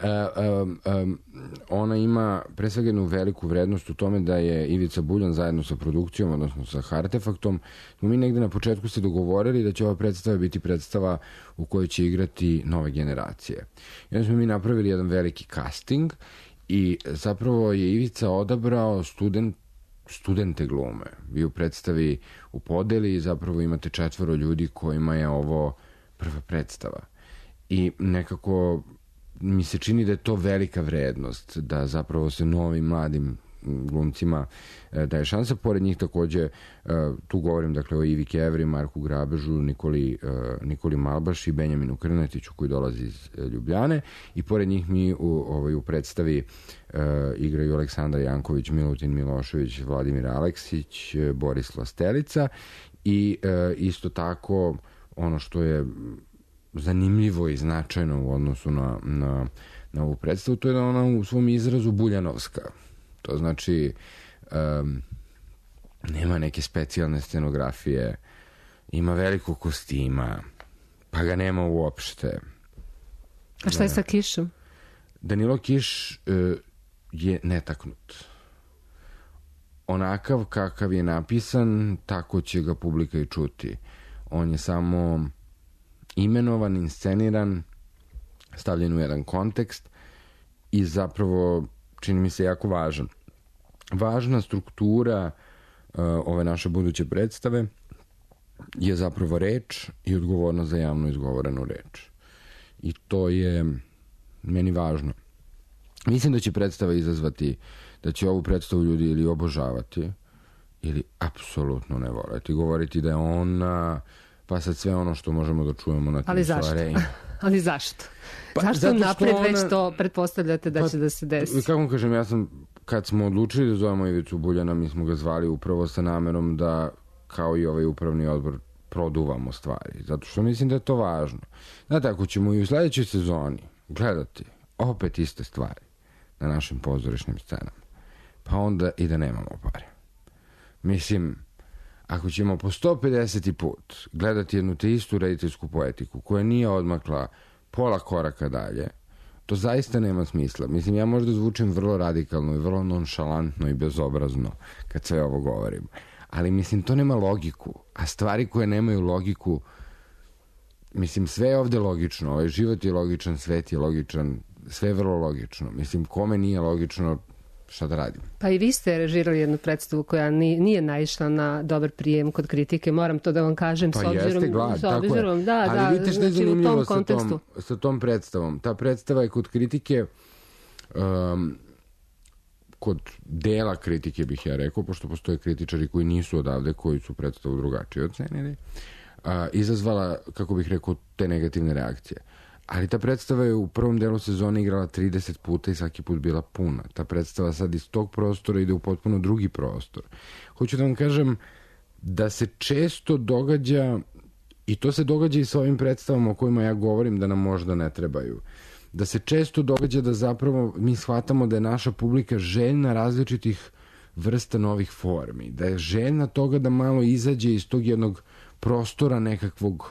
Ona ima pre svega jednu veliku vrednost u tome da je Ivica Buljan zajedno sa produkcijom, odnosno sa Hartefaktom, smo mi negde na početku se dogovorili da će ova predstava biti predstava u kojoj će igrati nove generacije. I onda smo mi napravili jedan veliki casting i zapravo je Ivica odabrao studente glume. Vi u predstavi u podeli zapravo imate 4 ljudi kojima je ovo prva predstava. I nekako mi se čini da je to velika vrednost, da zapravo se novim mladim glumcima daje šansa. Pored njih takođe, tu govorim dakle o Ivi Kevri, Marku Grabežu, Nikoli Malbaš i Benjaminu Krnetiću koji dolazi iz Ljubljane, i pored njih mi u predstavi igraju Aleksandar Janković, Milutin Milošević, Vladimir Aleksić, Boris Lastelica i isto tako ono što je zanimljivo i značajno u odnosu na ovu predstavu, to je da ona u svom izrazu buljanovska. To znači nema neke specijalne scenografije, ima veliko kostima, pa ga nema uopšte. A šta je sa Kišom? Danilo Kiš je netaknut. Onakav kakav je napisan, tako će ga publika i čuti. On je samo imenovan, insceniran, stavljen u jedan kontekst i zapravo čini mi se jako važan. Važna struktura ove naše buduće predstave je zapravo reč i odgovornost za javno izgovorenu reč. I to je meni važno. Mislim da će predstava izazvati, da će ovu predstavu ljudi ili obožavati ili apsolutno ne voleti. Govoriti da je ona, pa sad sve ono što možemo da čujemo na tim soarejima. Ali zašto? Zašto napred već to pretpostavljate da će da se desi? Kako kažem, ja sam, kad smo odlučili da zovemo Ivicu Buljana, mi smo ga zvali upravo sa namerom da, kao i ovaj upravni odbor, produvamo stvari. Zato što mislim da je to važno. Znate, ako ćemo i u sledećoj sezoni gledati opet iste stvari na našim pozorišnim scenama, pa onda i da nemamo pare. Mislim, ako ćemo po 150. put gledati jednu te istu rediteljsku poetiku koja nije odmakla pola koraka dalje, to zaista nema smisla. Mislim, ja možda zvučim vrlo radikalno i vrlo nonšalantno i bezobrazno kad sve ovo govorim, ali mislim, to nema logiku, a stvari koje nemaju logiku, mislim, sve je ovde logično, ovaj život je logičan, svet je logičan, sve je vrlo logično. Mislim, kome nije logično, šta da radim? Pa i vi ste režirali jednu predstavu koja nije naišla na dobar prijem kod kritike, moram to da vam kažem, pa s obzirom, ali vidite što je znači, zanimljivo sa tom predstavom. Ta predstava je kod kritike, kod dela kritike bih ja rekao, pošto postoje kritičari koji nisu odavde, koji su predstavu drugačije ocenili, izazvala, kako bih rekao, te negativne reakcije. Ali ta predstava je u prvom delu sezone igrala 30 puta i svaki put bila puna. Ta predstava sad iz tog prostora ide u potpuno drugi prostor. Hoću da vam kažem da se često događa, i to se događa i sa ovim predstavama o kojima ja govorim da nam možda ne trebaju, da se često događa da zapravo mi shvatamo da je naša publika željna različitih vrsta novih formi, da je željna toga da malo izađe iz tog jednog prostora nekakvog,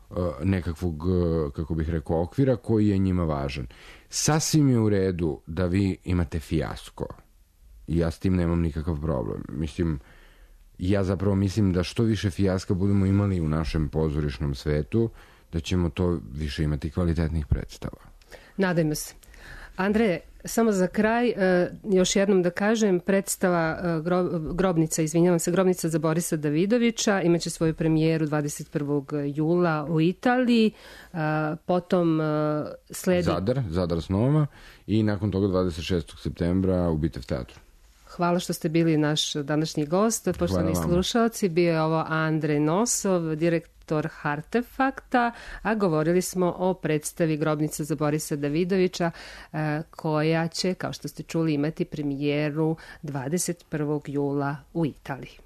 kako bih rekao, okvira koji je njima važan. Sasvim je u redu da vi imate fijasko. I ja s tim nemam nikakav problem. Mislim, ja zapravo mislim da što više fijaska budemo imali u našem pozorišnom svetu, da ćemo to više imati kvalitetnih predstava. Nadajmo se. Andreje, samo za kraj, još jednom da kažem, predstava Grobnica za Borisa Davidovića imaće svoju premijeru 21. jula u Italiji, potom sledi... Zadar snova i nakon toga 26. septembra u Bitev teatru. Hvala što ste bili naš današnji gost. Poštovani slušalci, bio je ovo Andrej Nosov, direktor Hartefakta, a govorili smo o predstavi Grobnica za Borisa Davidovića, koja će, kao što ste čuli, imati premijeru 21. jula u Italiji.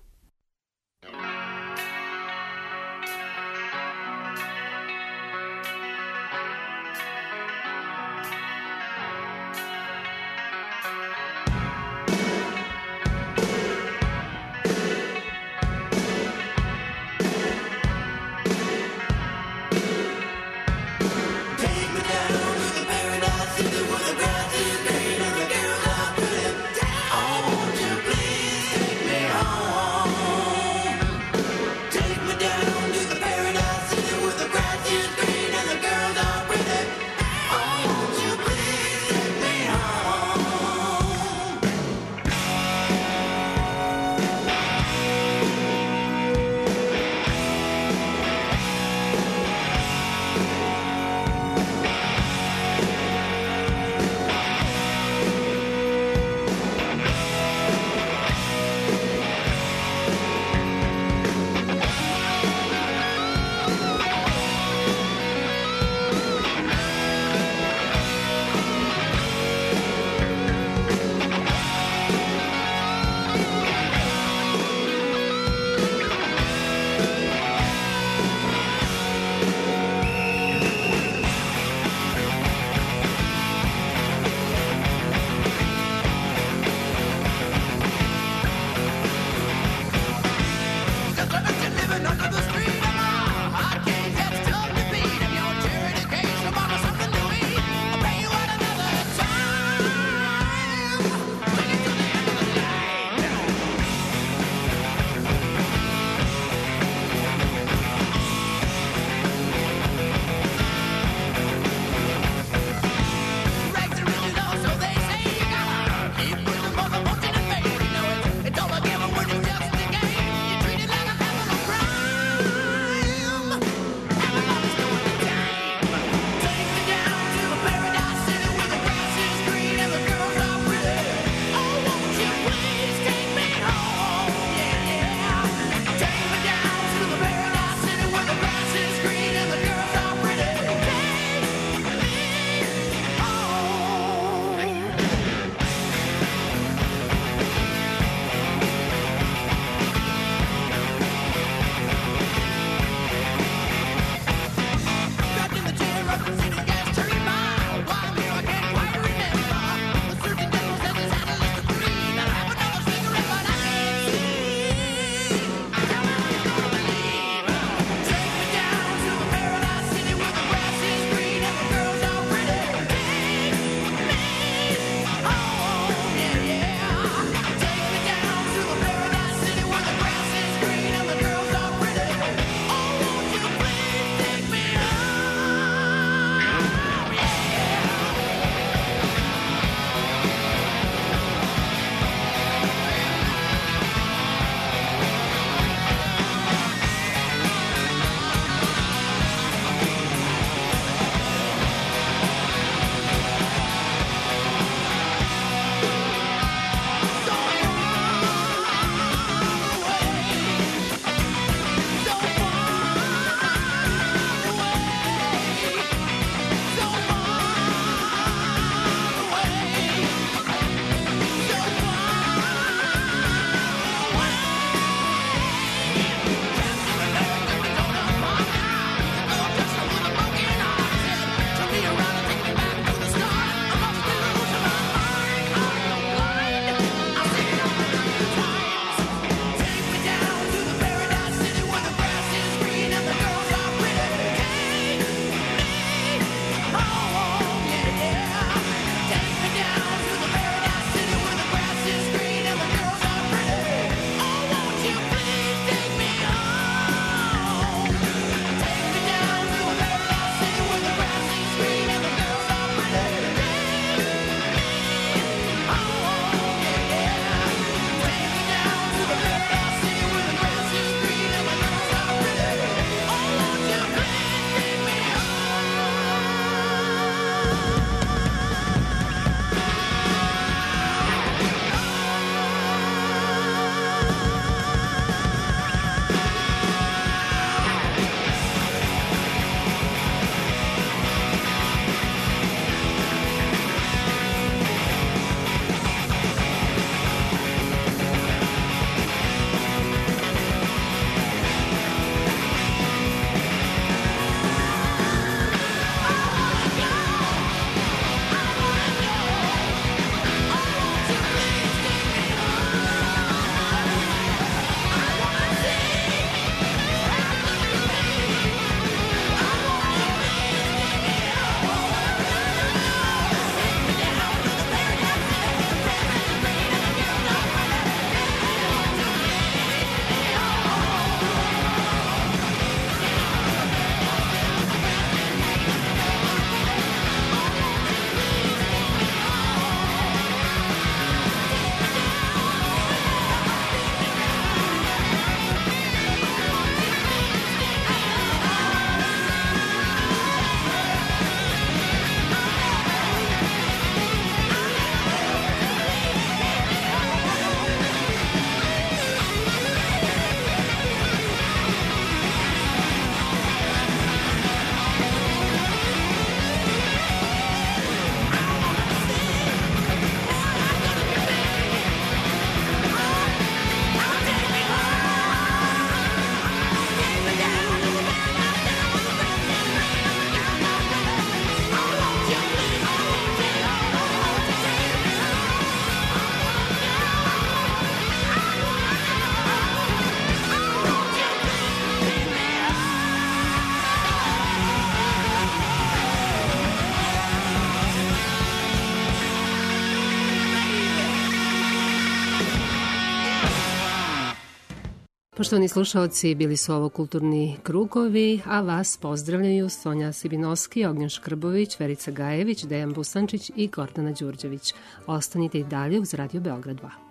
Poštovani slušaoci, bili su ovo Kulturni krugovi, a vas pozdravljaju Sonja Sibinovski, Ognjen Škrbović, Verica Gajević, Dejan Busančić i Gordana Đurđević. Ostanite i dalje uz Radio Beograd 2.